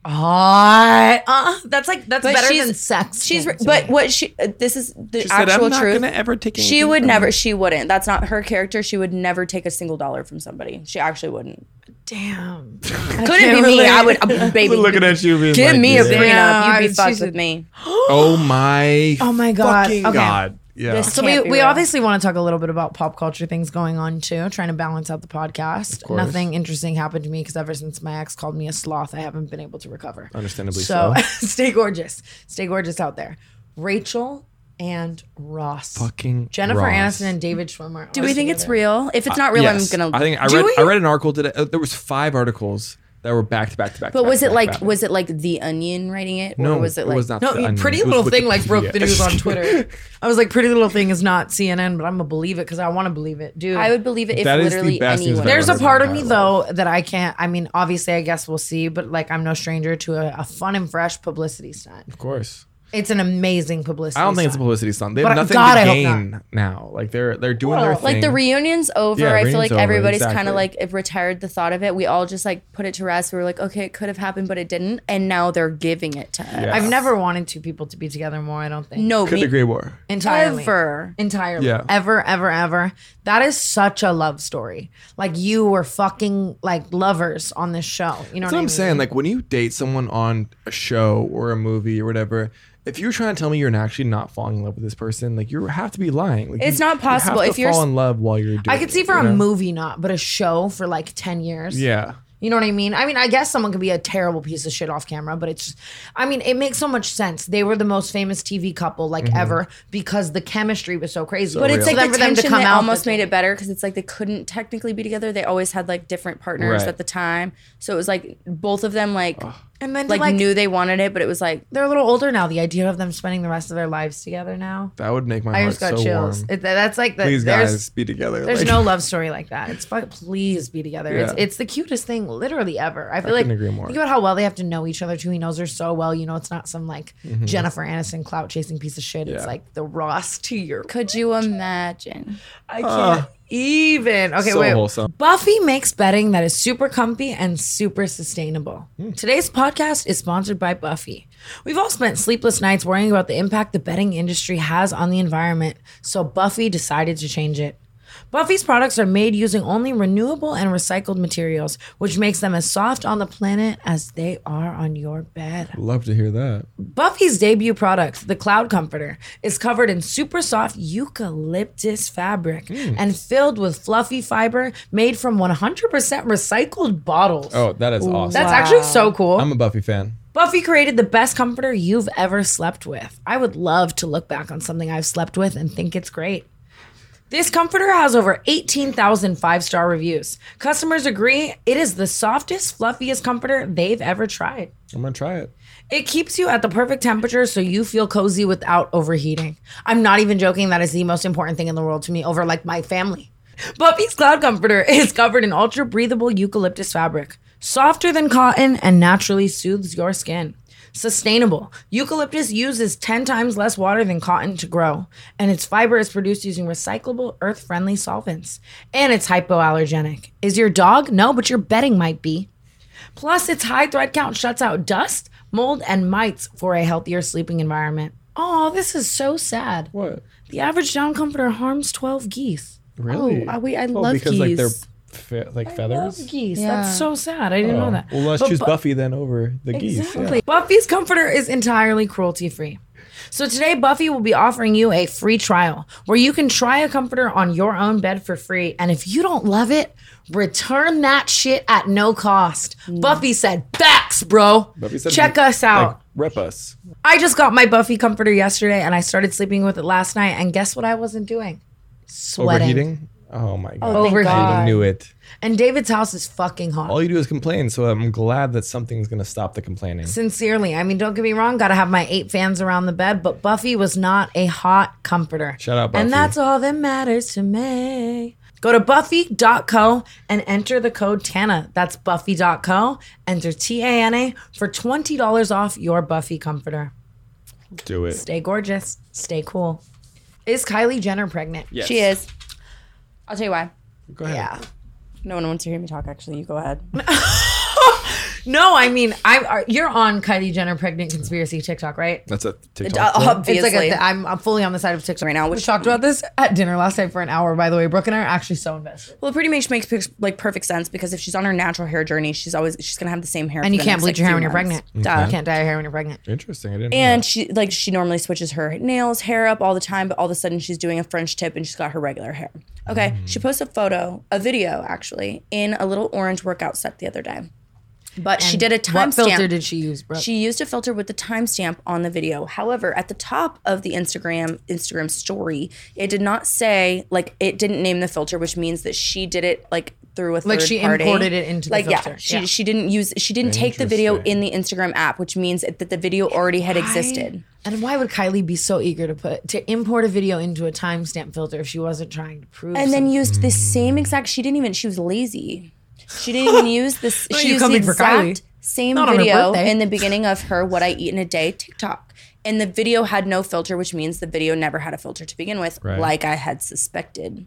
Hot. Uh, that's like that's But better she's- than sex. She's, to but me. what she, uh, this is the She said, actual "I'm not truth. gonna ever take She anything would from never. you." She wouldn't. That's not her character. She would never take a single dollar from somebody. She actually wouldn't. Damn. Couldn't be me. I would, uh, baby. Looking at you, being Give like, me a yeah. prenup. Yeah, You'd be she's fucked a- with me. Oh my. Oh my God. Fucking Okay. God. Yeah. This So we, can't be we real. obviously want to talk a little bit about pop culture things going on too, trying to balance out the podcast. course. Nothing interesting happened to me because ever since my ex called me a sloth, I haven't been able to recover. Understandably So so. stay gorgeous. Stay gorgeous out there. Rachel and Ross. Fucking Jennifer Ross. Aniston and David Schwimmer. Do are we think it's together. real? If it's not real, Yes. I'm gonna. I think I Do read. we? I read an article today. Uh, there was five articles that were back to back to back. But to was back it to like back. was it like The Onion writing it, or No, was it like was not. No, the Onion. Pretty It was Little Thing Wikipedia. like broke the news on Twitter. I was like, Pretty Little Thing is not C N N, but I'm gonna believe it because I want to believe it, dude. I would believe it if That is the literally best news anyone. I've There's a ever part heard of in me my though that I can't. I mean, obviously, I guess we'll see, but like, I'm no stranger to a, a fun and fresh publicity stunt. Of course. It's an amazing publicity. I don't think it's a stunt. publicity stunt. They But have nothing God, I to hope gain now. Like they're they're doing their Well, thing. like the reunion's over. Yeah, I feel reunion's like over, everybody's kind exactly. of like it retired the thought of it. We all just like put it to rest. We were like, okay, it could have happened, but it didn't, and now they're giving it to us. Yeah. I've never wanted two people to be together more. I don't think. No, Couldn't me agree more. entirely. ever. Entirely. Yeah. Ever, ever, ever. That is such a love story. Like you were fucking like lovers on this show. You know That's what, what I I'm mean? saying. Like when you date someone on a show or a movie or whatever, if you're trying to tell me you're actually not falling in love with this person, like you have to be lying. Like, It's you- not possible. You have If to you're fall s- in love while you're doing. I could see it, for you a know? movie not, but a show for like ten years. Yeah. You know what I mean? I mean, I guess someone could be a terrible piece of shit off camera, but it's just, I mean, it makes so much sense. They were the most famous T V couple like ever because the chemistry was so crazy. But it's So like then the for them to tension come that out almost with made it better because it's like they couldn't technically be together. They always had like different partners Right. at the time, so it was like both of them like and then to, like, like knew they wanted it, but it was like they're a little older now. The idea of them spending the rest of their lives together now, That would make my I heart just got so chills. warm. It, that's like the, Please, there's guys, be together. there's Like, no love story like that. It's fuck, please be together. It's, Yeah. it's the cutest thing literally ever. I feel like couldn't agree more. think about how well they have to know each other too. He knows her so well. You know, it's not some like Jennifer Aniston clout chasing piece of shit. It's Mm-hmm. Yeah. like the Ross to your. could you imagine? I can't even. Okay, so wait. wholesome. Buffy makes bedding that is super comfy and super sustainable. Hmm. Today's podcast is sponsored by Buffy. We've all spent sleepless nights worrying about the impact the bedding industry has on the environment, so Buffy decided to change it. Buffy's products are made using only renewable and recycled materials, which makes them as soft on the planet as they are on your bed. Love to hear that. Buffy's debut product, the Cloud Comforter, is covered in super soft eucalyptus fabric and filled with fluffy fiber made from one hundred percent recycled bottles. Oh, that is awesome. That's actually so cool. I'm a Buffy fan. Buffy created the best comforter you've ever slept with. I would love to look back on something I've slept with and think it's great. This comforter has over eighteen thousand five-star reviews. Customers agree it is the softest, fluffiest comforter they've ever tried. I'm gonna try it. It keeps you at the perfect temperature so you feel cozy without overheating. I'm not even joking. That is the most important thing in the world to me over like my family. Buffy's Cloud Comforter is covered in ultra breathable eucalyptus fabric, softer than cotton and naturally soothes your skin. Sustainable. Eucalyptus uses ten times less water than cotton to grow, and its fiber is produced using recyclable, earth-friendly solvents. And it's hypoallergenic. Is your dog? No, but your bedding might be. Plus, its high thread count shuts out dust, mold, and mites for a healthier sleeping environment. Oh, this is so sad. What? The average down comforter harms twelve geese. Really? Oh, wait, I Oh, love because geese. like they're fe- like feathers. Geese. Yeah. That's so sad. I didn't know Oh. that. Well, let's But choose Bu- Buffy then over the geese. Exactly. Yeah. Buffy's comforter is entirely cruelty free. So today, Buffy will be offering you a free trial where you can try a comforter on your own bed for free. And if you don't love it, return that shit at no cost. Buffy said, facts, bro. Buffy said, Check us out. Like, rep us. I just got my Buffy comforter yesterday and I started sleeping with it last night. And guess what I wasn't doing? Sweating. Overheating? Oh my god. thank Overheating. God. I knew it. And David's house is fucking hot. All you do is complain, so I'm glad that something's gonna stop the complaining. Sincerely. I mean, don't get me wrong, gotta have my eight fans around the bed, but Buffy was not a hot comforter. Shout out, Buffy. And that's all that matters to me. Go to buffy dot co and enter the code Tana. That's buffy dot co. Enter T A N A for twenty dollars off your Buffy comforter. Do it. Stay gorgeous. Stay cool. Is Kylie Jenner pregnant? Yes. She is. I'll tell you why. Go ahead. Yeah. No one wants to hear me talk, actually. You go ahead. No, I mean, I are, you're on Kylie Jenner pregnant conspiracy TikTok, right? That's a Uh, TikTok. uh, thing? obviously. It's like a, I'm, I'm fully on the side of TikTok Right now, We which- talked about this at dinner last night for an hour. By the way, Brooke and I are actually so invested. Well, it pretty much makes pix- like perfect sense because if she's on her natural hair journey, she's always she's gonna have the same hair. And for you the can't next, bleach like, your hair few when you're months. pregnant. Duh. You can't dye your hair when you're pregnant. Interesting. I didn't know And that. she like she normally switches her nails, hair up all the time, but all of a sudden she's doing a French tip and she's got her regular hair. Okay, she posted a photo, a video actually, in a little orange workout set the other day. But she did a What timestamp. filter did she use, bro? She used a filter with the timestamp on the video. However, at the top of the Instagram Instagram story, it did not say like it didn't name the filter, which means that she did it like through a third Like she party. imported it into the like, filter. Yeah, she Yeah. she didn't use she didn't take the video in Interesting. the Instagram app, which means that the video already had existed. And why would Kylie be so eager to put to import a video into a timestamp filter if she wasn't trying to prove? And then something? used the same exact. She didn't even. She was lazy. She didn't even use this. Are She you used the coming for exact Kylie? same Not on her video birthday. in the beginning of her "What I Eat in a Day" TikTok, and the video had no filter, which means the video never had a filter to begin with, Right. like I had suspected.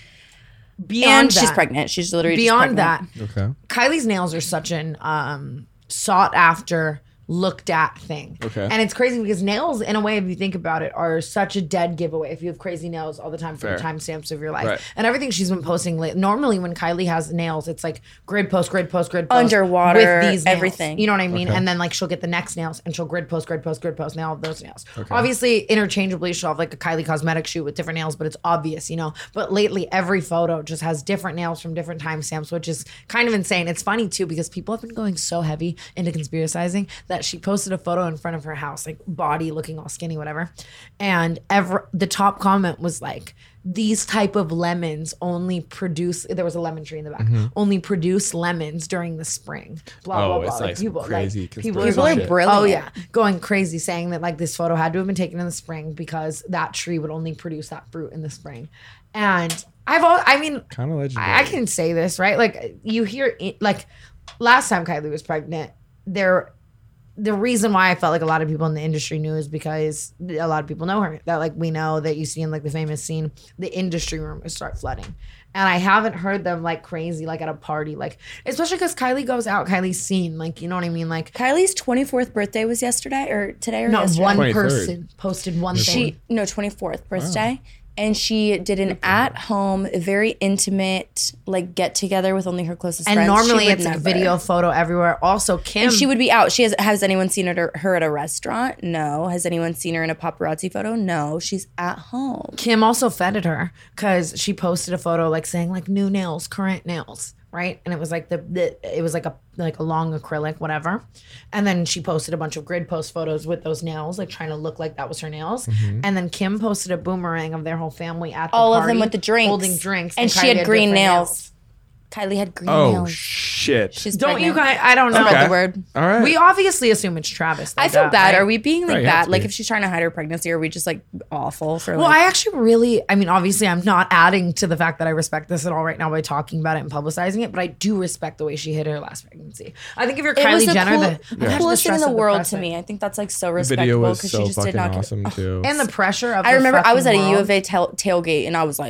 beyond And that, she's pregnant. She's literally Beyond just pregnant. that, Okay. Kylie's nails are such an um, sought after, looked at thing. Okay. And it's crazy because nails, in a way, if you think about it, are such a dead giveaway. If you have crazy nails all the time for the Fair. timestamps of your life. Right. And everything she's been posting lately. Normally when Kylie has nails, it's like grid post, grid post, grid post. Underwater, with these nails. everything. You know what I mean? Okay. And then like she'll get the next nails and she'll grid post, grid post, grid post, now all of those nails. Obviously, interchangeably, she'll have like a Kylie cosmetic shoot with different nails, but it's obvious, you know. But lately, every photo just has different nails from different timestamps, which is kind of insane. It's funny too because people have been going so heavy into conspiracizing that she posted a photo in front of her house, like body looking all skinny, whatever. And ever the top comment was like, these type of lemons only produce, there was a lemon tree in the back, only produce lemons during the spring. Blah, Oh, blah, blah. it's like some crazy people, conspiracy People are shit. brilliant. Oh yeah, going crazy, saying that like this photo had to have been taken in the spring because that tree would only produce that fruit in the spring. And I've all, I mean, Kind of legendary. I, I can say this, right? Like you hear, it, like last time Kylie was pregnant, there, the reason why I felt like a lot of people in the industry knew is because a lot of people know her. That like we know that you see in like the famous scene, the industry rumors start flooding. And I haven't heard them like crazy, like at a party, like especially because Kylie goes out, Kylie's seen, like you know what I mean, like Kylie's twenty-fourth birthday was yesterday or today or not yesterday. one twenty-third. person posted one thing. She no twenty-fourth birthday, and she did an at-home, very intimate like get together with only her closest And friends. normally She would it's like never. video, photo everywhere. Also, Kim. And she would be out. She has. Has anyone seen her, her at a restaurant? No. Has anyone seen her in a paparazzi photo? No. She's at home. Kim also feted her because she posted a photo like saying like new nails, current nails, right? And it was like the, the it was like a like a long acrylic, whatever. And then she posted a bunch of grid post photos with those nails, like trying to look like that was her nails. And then Kim posted a boomerang of their whole family at the All party, of them with the drinks, holding drinks, and, she Kylie had green different nails. Kylie had green Oh nails. shit. She's Don't you pregnant. guys? I don't know. Spread Okay. the word. All right. We obviously assume it's Travis. though, I feel duh, bad. right? Are we being like Right, you have that? to Like be. if she's trying to hide her pregnancy, are we just like awful for Well, like? I actually really, I mean, obviously, I'm not adding to the fact that I respect this at all right now by talking about it and publicizing it, but I do respect the way she hid her last pregnancy. I think if you're it was Kylie the, Jenner, cool, the, the imagine coolest thing in stress the of world press to it. me. I think that's like so the respectable video was because so she just fucking did not. awesome too. And the pressure of I the remember I was at a fucking U world. of A tail, tailgate and I was like,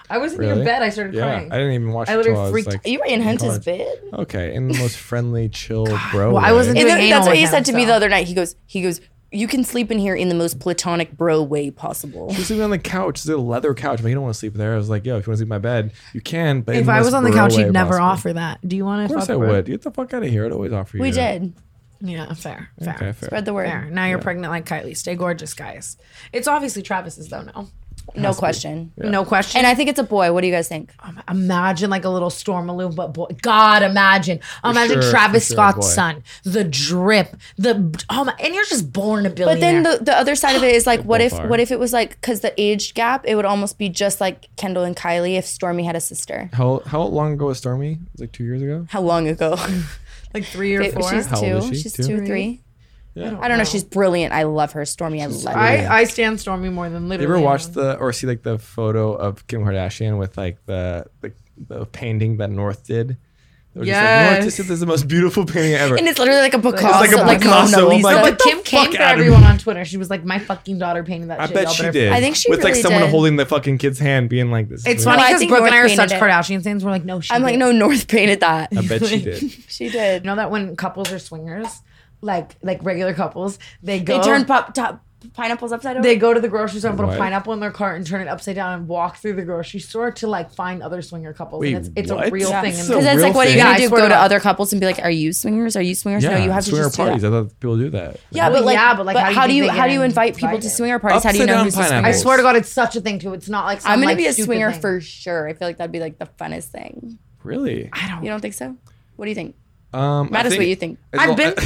I was in Really? your bed. I started Yeah, crying. I didn't even watch I it literally till I was freaked- like. You were in Hunter's college. bed. Okay, in the most friendly, chill bro. Well, I wasn't way. And doing then, anal that's what with he him, said to me so. the other night. He goes, he goes, you can sleep in here in the most platonic bro way possible. She was sleeping on the couch. It's a leather couch. But you don't want to sleep there. I was like, yo, if you want to sleep in my bed, you can. But in If the I most was on the bro couch, way you'd never possible. offer that. Do you want to? Of course I would. Get the fuck out of here. I'd always offer you. We that. did. Yeah, fair, fair. Okay, fair. Spread the word. Fair. Now you're pregnant like Kylie. Stay gorgeous, guys. It's obviously Travis's though. No, No question. no question. And I think it's a boy. What do you guys think? Imagine like a little Stormaloo, but boy, God, imagine, imagine sure, Travis for sure, Scott's boy. son, the drip, the oh my, and you're just born a But billionaire. then the, the other side of it is like, what if both are. what if it was like, because the age gap, it would almost be just like Kendall and Kylie if Stormy had a sister. How how long ago was Stormy? It was like two years ago. How long ago? like three or It- four. she's How two. old is she? She's Two? two, three. Yeah. I don't know. She's brilliant. I love her. Stormy, I love her. I I stand Stormy more than You literally. ever watch anyone. the or see like the photo of Kim Kardashian with like the the, the painting that North did? They were just like, Yes. North just said this is the most beautiful painting ever. And it's literally like a Picasso. like a like Picasso. Mona I'm Lisa. like, No, what but the Kim fuck came for out of everyone me? on Twitter. She was like, "My fucking daughter painted that I shit." bet Y'all she better did. I think she with like really someone did. holding the fucking kid's hand, being like, "This." is It's real. funny I because think Brooke and I North are such painted it. Kardashian fans. We're like, "No, she I'm like, did." no, North painted that. I bet she did. She did. You know that when couples are swingers, like like regular couples, they go. They turned pop, top, pineapples upside down. They go to the grocery store and put What? a pineapple in their cart and turn it upside down and walk through the grocery store to like find other swinger couples. Wait, and it's it's what? a real Yeah. thing. So And Because real it's like, what are you thing? gonna Yeah, I do? swear Go to to God. other couples and be like, "Are you swingers? Are you swingers?" Yeah, No, you have to swinger just do parties. that. I thought people do that. Yeah, Well, but like, yeah, but, like, but how do you think they how do get you invite people to invited? swinger parties? How do you know Upside who's a down swinger? I pineapples. swear to God, it's such a thing too. It's not like some, I'm gonna like, be a stupid swinger thing. for sure. I feel like that'd be like the funnest thing. Really? I don't. You don't think so? What do you think? Um, I Matt is think what you think. as I've lo- been-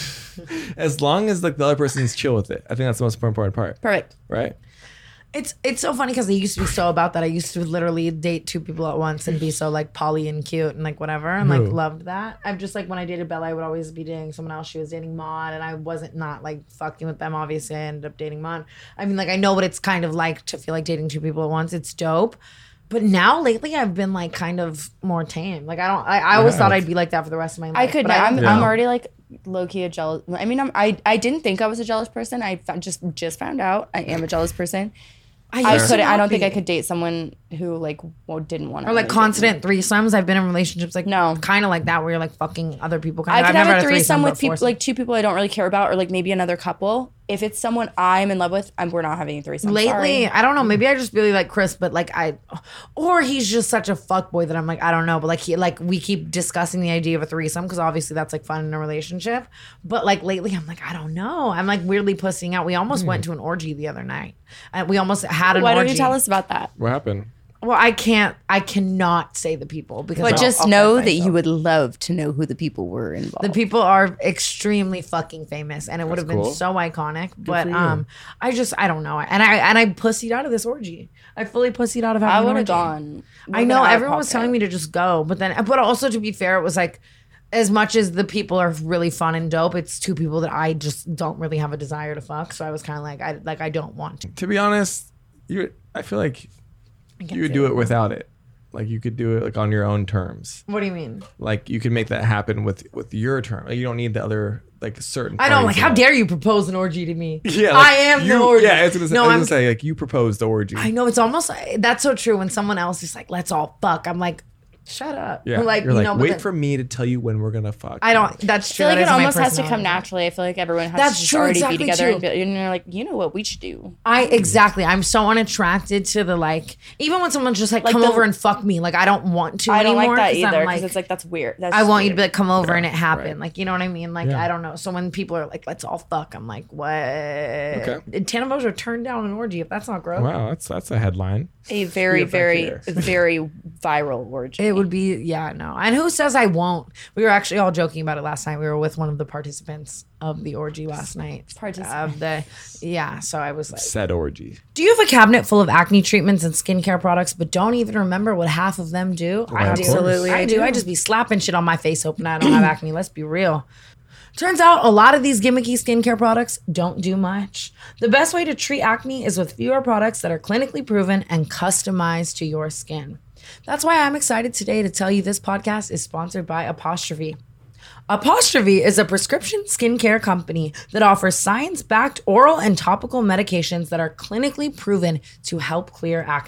as long as like the other person's chill with it, I think that's the most important part, Perfect. right? It's it's so funny because I used to be so about that. I used to literally date two people at once and be so like poly and cute and like whatever and like Who? loved that. I'm just like when I dated Bella, I would always be dating someone else. She was dating Maud and I wasn't not like fucking with them. Obviously, I ended up dating Maud. I mean, like I know what it's kind of like to feel like dating two people at once. It's dope. But now lately, I've been like kind of more tame. Like I don't. I, I always Yeah. thought I'd be like that for the rest of my life. I could. but I I'm, don't I'm know. already like low key a jealous. I mean, I'm, I I didn't think I was a jealous person. I found, just just found out I am a jealous person. I used to couldn't. I not don't think be. I could date someone who like well, didn't want to. Or like constant threesomes. I've been in relationships like No. kind of like that where you're like fucking other people. Kind I of. could I've have never a had threesome but with people, foursome. like two people I don't really care about, or like maybe another couple. If it's someone I'm in love with, I'm, we're not having a threesome. Lately, Sorry. I don't know. Maybe I just really like Chris, but like I, or he's just such a fuckboy that I'm like I don't know. But like he, like we keep discussing the idea of a threesome because obviously that's like fun in a relationship. But like lately, I'm like I don't know. I'm like weirdly pussing out. We almost went to an orgy the other night. And we almost had an Why orgy. don't you tell us about that? What happened? Well, I can't. I cannot say the people because But I'll- just I'll know fuck that you myself. would love to know who the people were involved. The people are extremely fucking famous, and it would have been cool. so iconic. But for you. um, I just I don't know, and I and I pussied out of this orgy. I fully pussied out of having. I an would have orgy. gone. I know everyone was telling me to just go, but then, but also to be fair, it was like, as much as the people are really fun and dope, it's two people that I just don't really have a desire to fuck. So I was kind of like, I like I don't want to. To be honest, you. I feel like you would do it without it. Like you could do it like on your own terms. What do you mean? Like you could make that happen with with your term. Like, you don't need the other like certain. I don't like. parties How involved. dare you propose an orgy to me? Yeah, I am you, the orgy. Yeah, I was gonna say, no, I was I'm. gonna say like you proposed the orgy. I know it's almost that's so true. When someone else is like, "Let's all fuck," I'm like, "Shut up." Yeah, Like you're you like know, but wait then- for me to tell you when we're gonna fuck. I don't. That's I true. feel like That it is my almost has to come personality. naturally. I feel like everyone has That's to just true, already exactly be together. true. And, be, and you're like, you know what we should do. I exactly. I'm so unattracted to the like. Even when someone's just like, Like come the- over and fuck me, like I don't want to. I don't anymore, like that 'cause I'm either like- because it's like that's weird. That's I just want you to be weird. like, come over Yeah, and it happen. right. Like, you know what I mean? Like, Yeah. I don't know. So when people are like, let's all fuck, I'm like, what? Okay. Tana Mojo turned down an orgy, if that's not gross. Wow, that's that's a headline. a very, You're back very, here. very viral orgy. It would be, yeah, no. And who says I won't? We were actually all joking about it last night. We were with one of the participants of the orgy last night. Participant. Of the, yeah, so I was like, Said orgy. do you have a cabinet full of acne treatments and skincare products, but don't even remember what half of them do? I of do. course. Absolutely, I I do. do. I just be slapping shit on my face hoping I don't have acne. Let's be real. Turns out a lot of these gimmicky skincare products don't do much. The best way to treat acne is with fewer products that are clinically proven and customized to your skin. That's why I'm excited today to tell you this podcast is sponsored by Apostrophe. Apostrophe is a prescription skincare company that offers science-backed oral and topical medications that are clinically proven to help clear acne.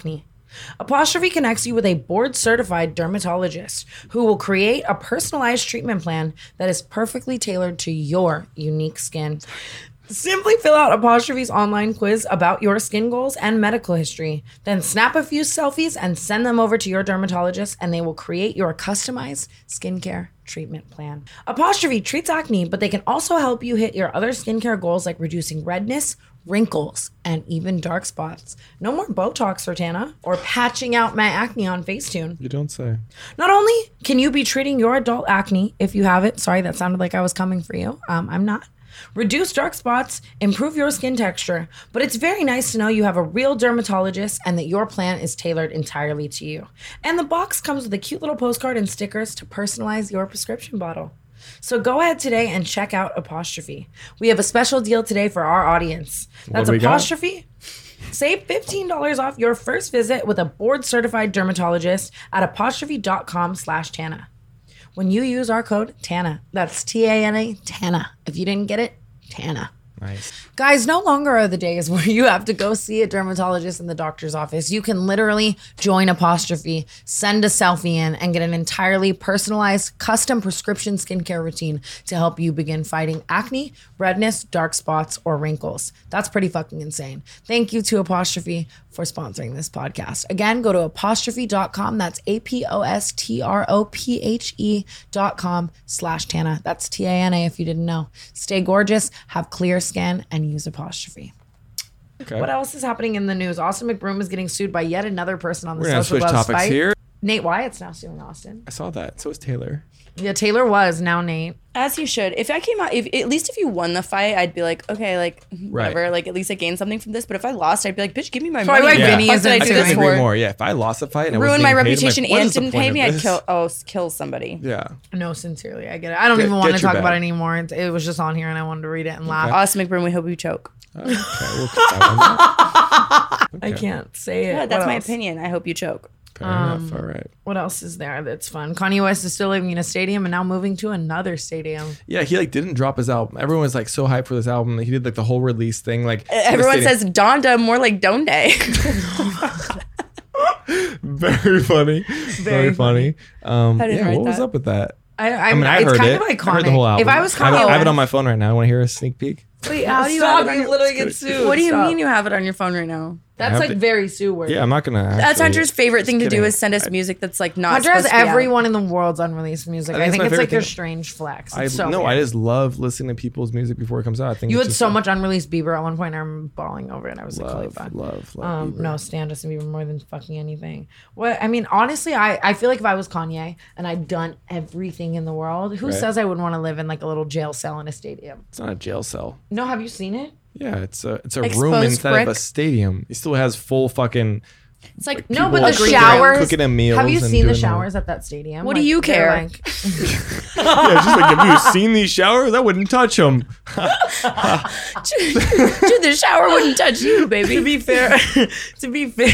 Apostrophe connects you with a board-certified dermatologist who will create a personalized treatment plan that is perfectly tailored to your unique skin. Simply fill out Apostrophe's online quiz about your skin goals and medical history. Then snap a few selfies and send them over to your dermatologist, and they will create your customized skincare treatment plan. Apostrophe treats acne, but they can also help you hit your other skincare goals like reducing redness, wrinkles, and even dark spots. No more Botox for Tana or patching out my acne on Facetune. You don't say. Not only can you be treating your adult acne if you have it, sorry, that sounded like I was coming for you. Um, I'm not. Reduce dark spots, improve your skin texture, but it's very nice to know you have a real dermatologist and that your plan is tailored entirely to you. And the box comes with a cute little postcard and stickers to personalize your prescription bottle. So go ahead today and check out Apostrophe. We have a special deal today for our audience. That's do we got? Apostrophe. Save fifteen dollars off your first visit with a board-certified dermatologist at apostrophe.com slash Tana. When you use our code TANA, that's T A N A, TANA. If you didn't get it, TANA. Nice. Guys, no longer are the days where you have to go see a dermatologist in the doctor's office. You can literally join Apostrophe, send a selfie in, and get an entirely personalized, custom prescription skincare routine to help you begin fighting acne, redness, dark spots, or wrinkles. That's pretty fucking insane. Thank you to Apostrophe for sponsoring this podcast. Again, go to apostrophe dot com. That's A P O S T R O P H E dot com slash Tana. That's T A N A if you didn't know. Stay gorgeous, have clear skin, and use Apostrophe. Okay. What else is happening in the news? Austin McBroom is getting sued by yet another person on the We're gonna Social switch Gloves topics fight. here. Nate Wyatt's now suing Austin. I saw that. So is Taylor. Yeah, Taylor was, now Nate. As you should. If I came out, if at least if you won the fight, I'd be like, okay, like whatever. Like at least I gained something from this. But if I lost, I'd be like, bitch, give me my Probably money. why What Vinny the fuck isn't did I I do suing. this couldn't agree for? more. Yeah, if I lost a fight and I Ruin wasn't my being paid, I'm reputation like, what and is the didn't point pay of me. I'd this? kill. Oh, s- kill somebody. Yeah. No, sincerely, I get it. I don't Get- even want get to your talk about bag. it anymore. It, it was just on here and I wanted to read it and laugh. Austin McBroom, we hope you choke. Okay, we'll cut that one. I can't say it. Yeah, that's What my else? opinion. I hope you choke. Fair enough. All right. What else is there that's fun? Kanye West is still living in a stadium and now moving to another stadium. Yeah, he like didn't drop his album. Everyone was like so hyped for this album. He did like the whole release thing. Like Everyone devastating. says Donda, more like Donde. very funny, very funny. Um, I didn't yeah, write what was that. up with that? I, I, I mean, I it's heard kind it. of iconic. I heard the whole album. If I was I have, it, Kanye I have it West, on my phone right now. Want to hear a sneak peek? Wait, how do you Stop, have it on you your- literally get sued. What do you Stop. mean you have it on your phone right now? That's have like to- very Sue worthy. Yeah, I'm not gonna. That's actually- Hunter's favorite thing to Just do kidding. is send us music that's like not Hunter has supposed to be out. everyone in the world's unreleased music. I I think think, it's it's my like their favorite thing. strange flex. I It's so no, weird. I just love listening to people's music before it comes out. I think You it's had just so like, much unreleased Bieber at one point. and I'm bawling over it. And I was like, love, Khalifa. love, love. Um, Bieber. no, stand Justin Bieber more than fucking anything. What I mean, honestly, I, I feel like if I was Kanye and I'd done everything in the world, who Right. says I wouldn't want to live in like a little jail cell in a stadium? It's not a jail cell. No, have you seen it? Yeah, it's a it's a Exposed room inside brick. of a stadium. He still has full fucking. It's like No, People but the cooking- showers. cooking him meals Have you and seen the doing all- showers at that stadium? What do Like, you they're care? like- Yeah, it's just like, have you seen these showers? I wouldn't touch them. Dude, the shower wouldn't touch you, baby. to be fair, to be fair,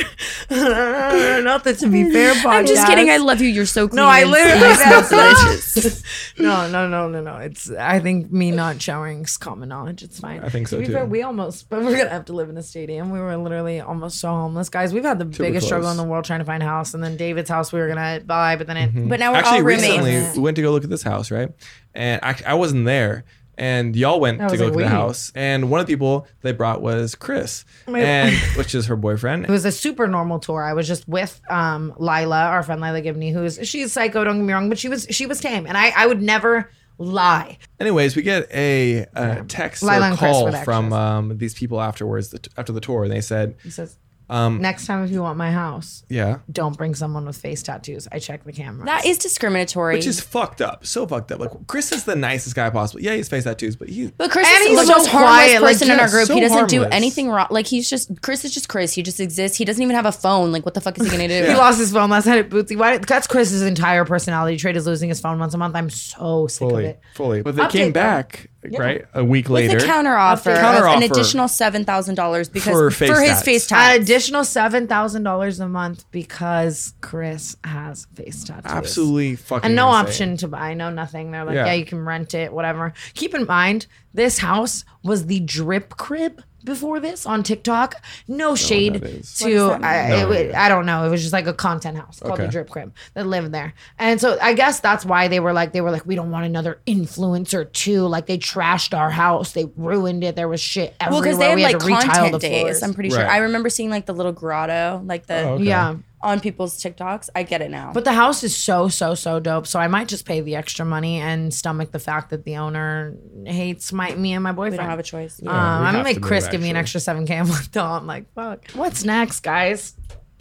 not that to be fair podcast. I'm just kidding. I love you. You're so clean. No, I and literally you smell delicious. no, no, no, no, no. It's I think me not showering is common knowledge. It's fine. I think so, to be too. Fair, we almost, but we're gonna have to live in a stadium. We were literally almost so homeless, guys. We've had the Super biggest struggle in close. the world trying to find a house, and then David's house we were gonna buy, but then it. But now we're Actually, all roommates. recently we went to go look at this house, right? And I, I wasn't there. And y'all went I to was go like, look at the we- house. And one of the people they brought was Chris, My- and which is her boyfriend. It was a super normal tour. I was just with um Lila, our friend Lila Gibney, who's she's psycho. Don't get me wrong, but she was she was tame, and I I would never lie. Anyways, we get a, a text Lila or and Chris call were the from extras. um, these people afterwards, the, after the tour. And they said, He says, um, next time if you want my house, yeah, don't bring someone with face tattoos. I check the camera. That is discriminatory. which is fucked up. So fucked up. Like, Chris is the nicest guy possible. Yeah, he's face tattoos, but he. But Chris And is he's the so most harmless quiet, like, person in our just group. so he doesn't do harmless. anything wrong. Like he's just Chris is just Chris. He just exists. He doesn't even have a phone. Like what the fuck is he gonna do? He lost his phone last night at Bootsy. Why? That's Chris's entire personality trait is losing his phone once a month. I'm so sick of Fully, it. fully. But they Update came them. back, right, a week With later. a counter offer, Counter of an offer additional seven thousand dollars because For for, face his tats. face An tats. additional seven thousand dollars a month because Chris has face tattoos. Absolutely fucking And no insane. option to buy, no nothing. They're like, Yeah. yeah. you can rent it, whatever. Keep in mind, this house was the drip crib before this on TikTok. No shade that is. to What does that I, mean? it, I don't know. It was just like a content house called Okay. the Drip Crib that lived there, and so I guess that's why they were like they were like we don't want another influencer too. Like they trashed our house, they ruined it. There was shit everywhere. Well, because they had we like had to retile content the days. floors. I'm pretty sure. Right. I remember seeing like the little grotto, like the Oh, okay. Yeah. on people's TikToks. I get it now. But the house is so, so, so dope. So I might just pay the extra money and stomach the fact that the owner hates my me and my boyfriend. we don't have a choice. Um, we I'm have gonna make to Chris move, give me an actually. extra seven K. I'm like, no, I'm like, fuck. What's next, guys?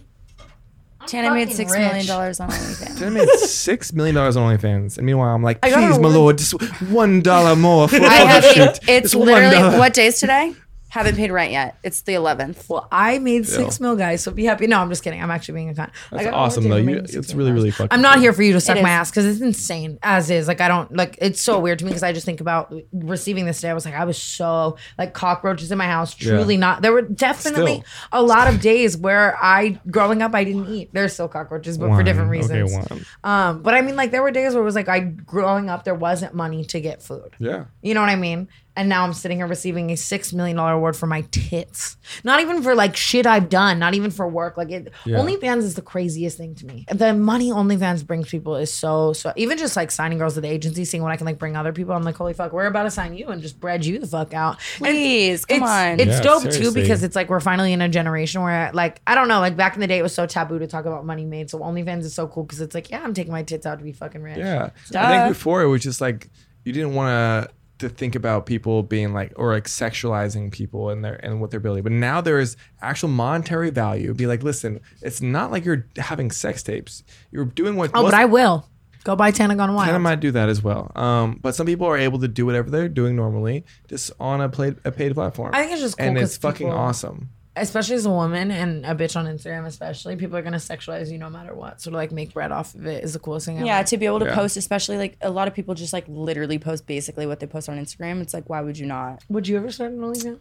Tana made fucking six rich. million dollars on OnlyFans. I made six million dollars on OnlyFans, and meanwhile I'm like, I gotta please, my work- lord, just one dollar more for a I photo have shoot. it's Just one literally dollar. what day is today? Haven't paid rent yet. It's the eleventh. Well, I made six mil, guys. So be happy. No, I'm just kidding. I'm actually being a con. That's awesome though. You, it's really, really fucking. I'm not cool. here for you to suck It my is. ass because it's insane as is. Like I don't like. It's so weird to me because I just think about receiving this today. I was like, I was so like cockroaches in my house. Truly Yeah. not. There were definitely Still. a lot of days where I, growing up, I didn't eat. There's still cockroaches, but for One. different reasons. Okay, one. Um, but I mean, like there were days where it was like I growing up, there wasn't money to get food. Yeah. You know what I mean? And now I'm sitting here receiving a six million dollar award for my tits. Not even for like shit I've done. Not even for work. Like it, Yeah. OnlyFans is the craziest thing to me. The money OnlyFans brings people is so so. Even just like signing girls to the agency, seeing what I can like bring other people. I'm like, holy fuck, we're about to sign you and just bread you the fuck out. And Please, come it's, on. It's Yeah, dope too seriously. because it's like we're finally in a generation where like I don't know, like back in the day it was so taboo to talk about money made. So OnlyFans is so cool because it's like, yeah, I'm taking my tits out to be fucking rich. Yeah. Duh. I think before it was just like you didn't want to to think about people being like or like sexualizing people and their and what their ability. But now there is actual monetary value. Be like, listen, it's not like you're having sex tapes. You're doing what Oh, most- but I will. Go buy Tana Gone Wild. Tana might do that as well. Um, but some people are able to do whatever they're doing normally, just on a paid a paid platform. I think it's just cool and 'cause it's fucking people- awesome. Especially as a woman and a bitch on Instagram, especially people are gonna sexualize you no matter what. So to like make bread off of it is the coolest thing ever. Yeah, to be able to Yeah. post, especially like a lot of people just like literally post basically what they post on Instagram. It's like, why would you not? Would you ever start an OnlyFans?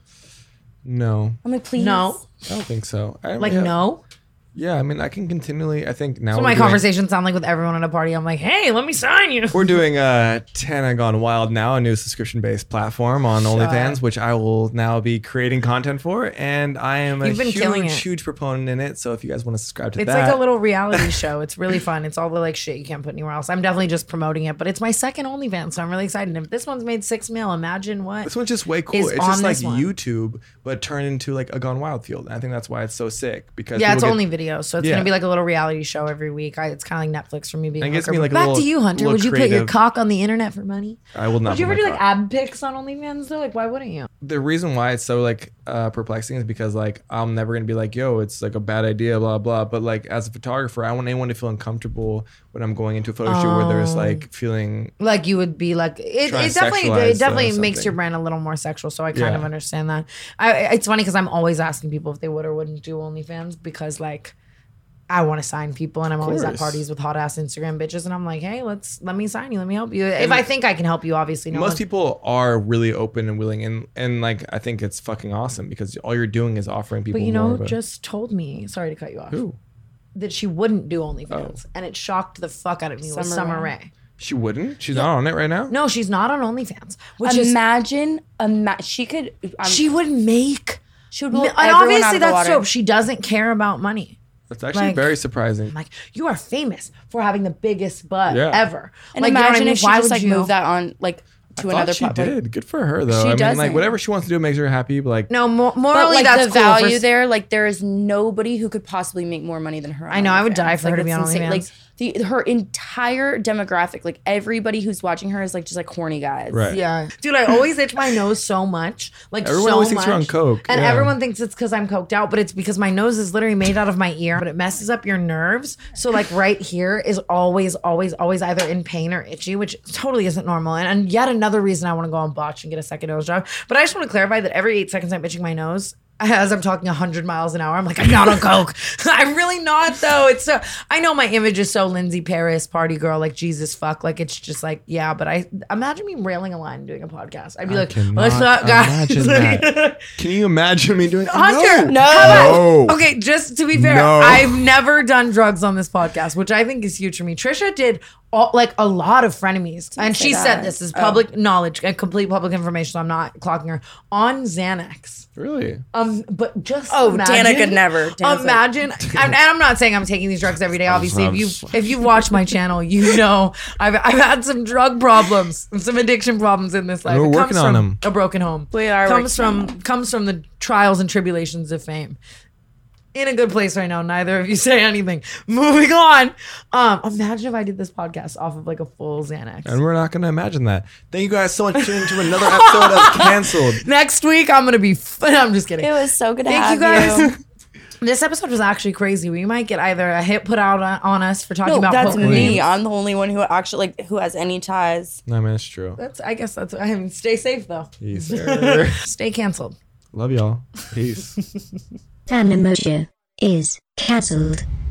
No, I'm like, please. No. I don't think so. I, Like yeah, no. Yeah, I mean, I can continually. I think now So we're my doing- conversations sound like with everyone at a party. I'm like, hey, let me sign you. We're doing uh, Tana Gone Wild now, a new subscription-based platform on OnlyFans, which I will now be creating content for, and I am a You've been killing huge, it. huge proponent in it. So if you guys want to subscribe to It's that, like a little reality show. It's really fun. It's all the like shit you can't put anywhere else. I'm definitely just promoting it, but it's my second OnlyFans, so I'm really excited. If this one's made six mil, imagine what. this one's just way cool. is It's just on like this one. YouTube, but turned into like a Gone Wild field. And I think that's why it's so sick because Yeah, it's people only get- video, so it's Yeah. gonna be like a little reality show every week. I, it's kind of like Netflix for me being. And it gets hooker. me, like, a Back little- to you, Hunter. little Would you put your creative- cock on the internet for money? I will not. Would you put ever my do like cock- ab pics on OnlyFans though? Like, why wouldn't you? the reason why it's so like uh, perplexing is because like I'm never gonna be like, yo, it's like a bad idea, blah blah. But like as a photographer, I want anyone to feel uncomfortable when I'm going into a photo shoot where there's like feeling. Like you would be like it, Try it to definitely sexualize, it definitely uh, makes your something. brand a little more sexual. So I kind Yeah. of understand that. I it's funny because I'm always asking people if they would or wouldn't do OnlyFans because like. I want to sign people, and I'm always at course. parties with hot ass Instagram bitches, and I'm like, "Hey, let's let me sign you, let me help you." If I think I can help you, obviously, no Most one- people are really open and willing, and and like I think it's fucking awesome because all you're doing is offering people. But you more know, of a- just told me. Sorry to cut you off. who That she wouldn't do OnlyFans, Oh. and it shocked the fuck out of me. with Summer Summer Rae. Rae. she wouldn't. She's not on it right now. No, she's not on OnlyFans, which is Imagine, ima- she could. Um, she would make. she would And blow everyone out obviously, of the that's water. dope. She doesn't care about money. That's actually Like- very surprising. I'm like, you are famous for having the biggest butt Yeah. ever. And like, you know what I imagine mean? if she Why just would like you move that on like to I another thought she platform. did. Good for her though. She I mean, doesn't. like whatever she wants to do makes her happy. But like, No, mo- But morally, like that's the cool. value For- there, like there is nobody who could possibly make more money than her. on I know, I would OnlyFans. die for Like, her to be it's on insane. OnlyFans. Like the her entire demographic, like everybody who's watching her is like just like horny guys. right? Yeah, dude, I always itch my nose so much, like Everyone so always much. thinks you're on coke, and yeah. everyone thinks it's because I'm coked out, but it's because my nose is literally made out of my ear, but it messes up your nerves. So like right here is always, always, always either in pain or itchy, which totally isn't normal. And, and yet another reason I want to go on Botch and get a second nose job. But I just want to clarify that every eight seconds I'm itching my nose. As I'm talking one hundred miles an hour, I'm like, I'm not on coke. I'm really not, though. It's so, I know my image is so Lindsay Paris, party girl, like Jesus fuck. Like, it's just like, yeah, but I imagine me railing a line doing a podcast. I'd be I like, cannot what's up, guys? imagine Like- that. Can you imagine me doing? Hunter, no, how no. about- okay, just to be fair, No. I've never done drugs on this podcast, which I think is huge for me. Trisha did all, like a lot of frenemies. And say she that. said this is public knowledge and complete public information, so I'm not clocking her, on Xanax. Really? Um, but just Oh, imagine, Dana could never. Dana's like- imagine, and, and I'm not saying I'm taking these drugs every day. Obviously, if you sounds- if you watch my channel, you know I've I've had some drug problems and some addiction problems in this life. we're It working comes on from them. A broken home. We are comes working on from comes from the trials and tribulations of fame. In a good place right now. Neither of you say anything. Moving on. Um, imagine if I did this podcast off of like a full Xanax. And we're not going to imagine that. Thank you guys so much for tuning into another episode of Canceled. Next week, I'm gonna be. F- I'm just kidding. It was so good to Thank have you guys. you. This episode was actually crazy. We might get either a hit put out on, on us for talking No, about that's Pokemon me. games. I'm the only one who actually like who has any ties. I mean, it's true. That's. I guess that's. I mean, stay safe though. Yes, sir. Stay canceled. Love y'all. Peace. Tanamoja is cancelled.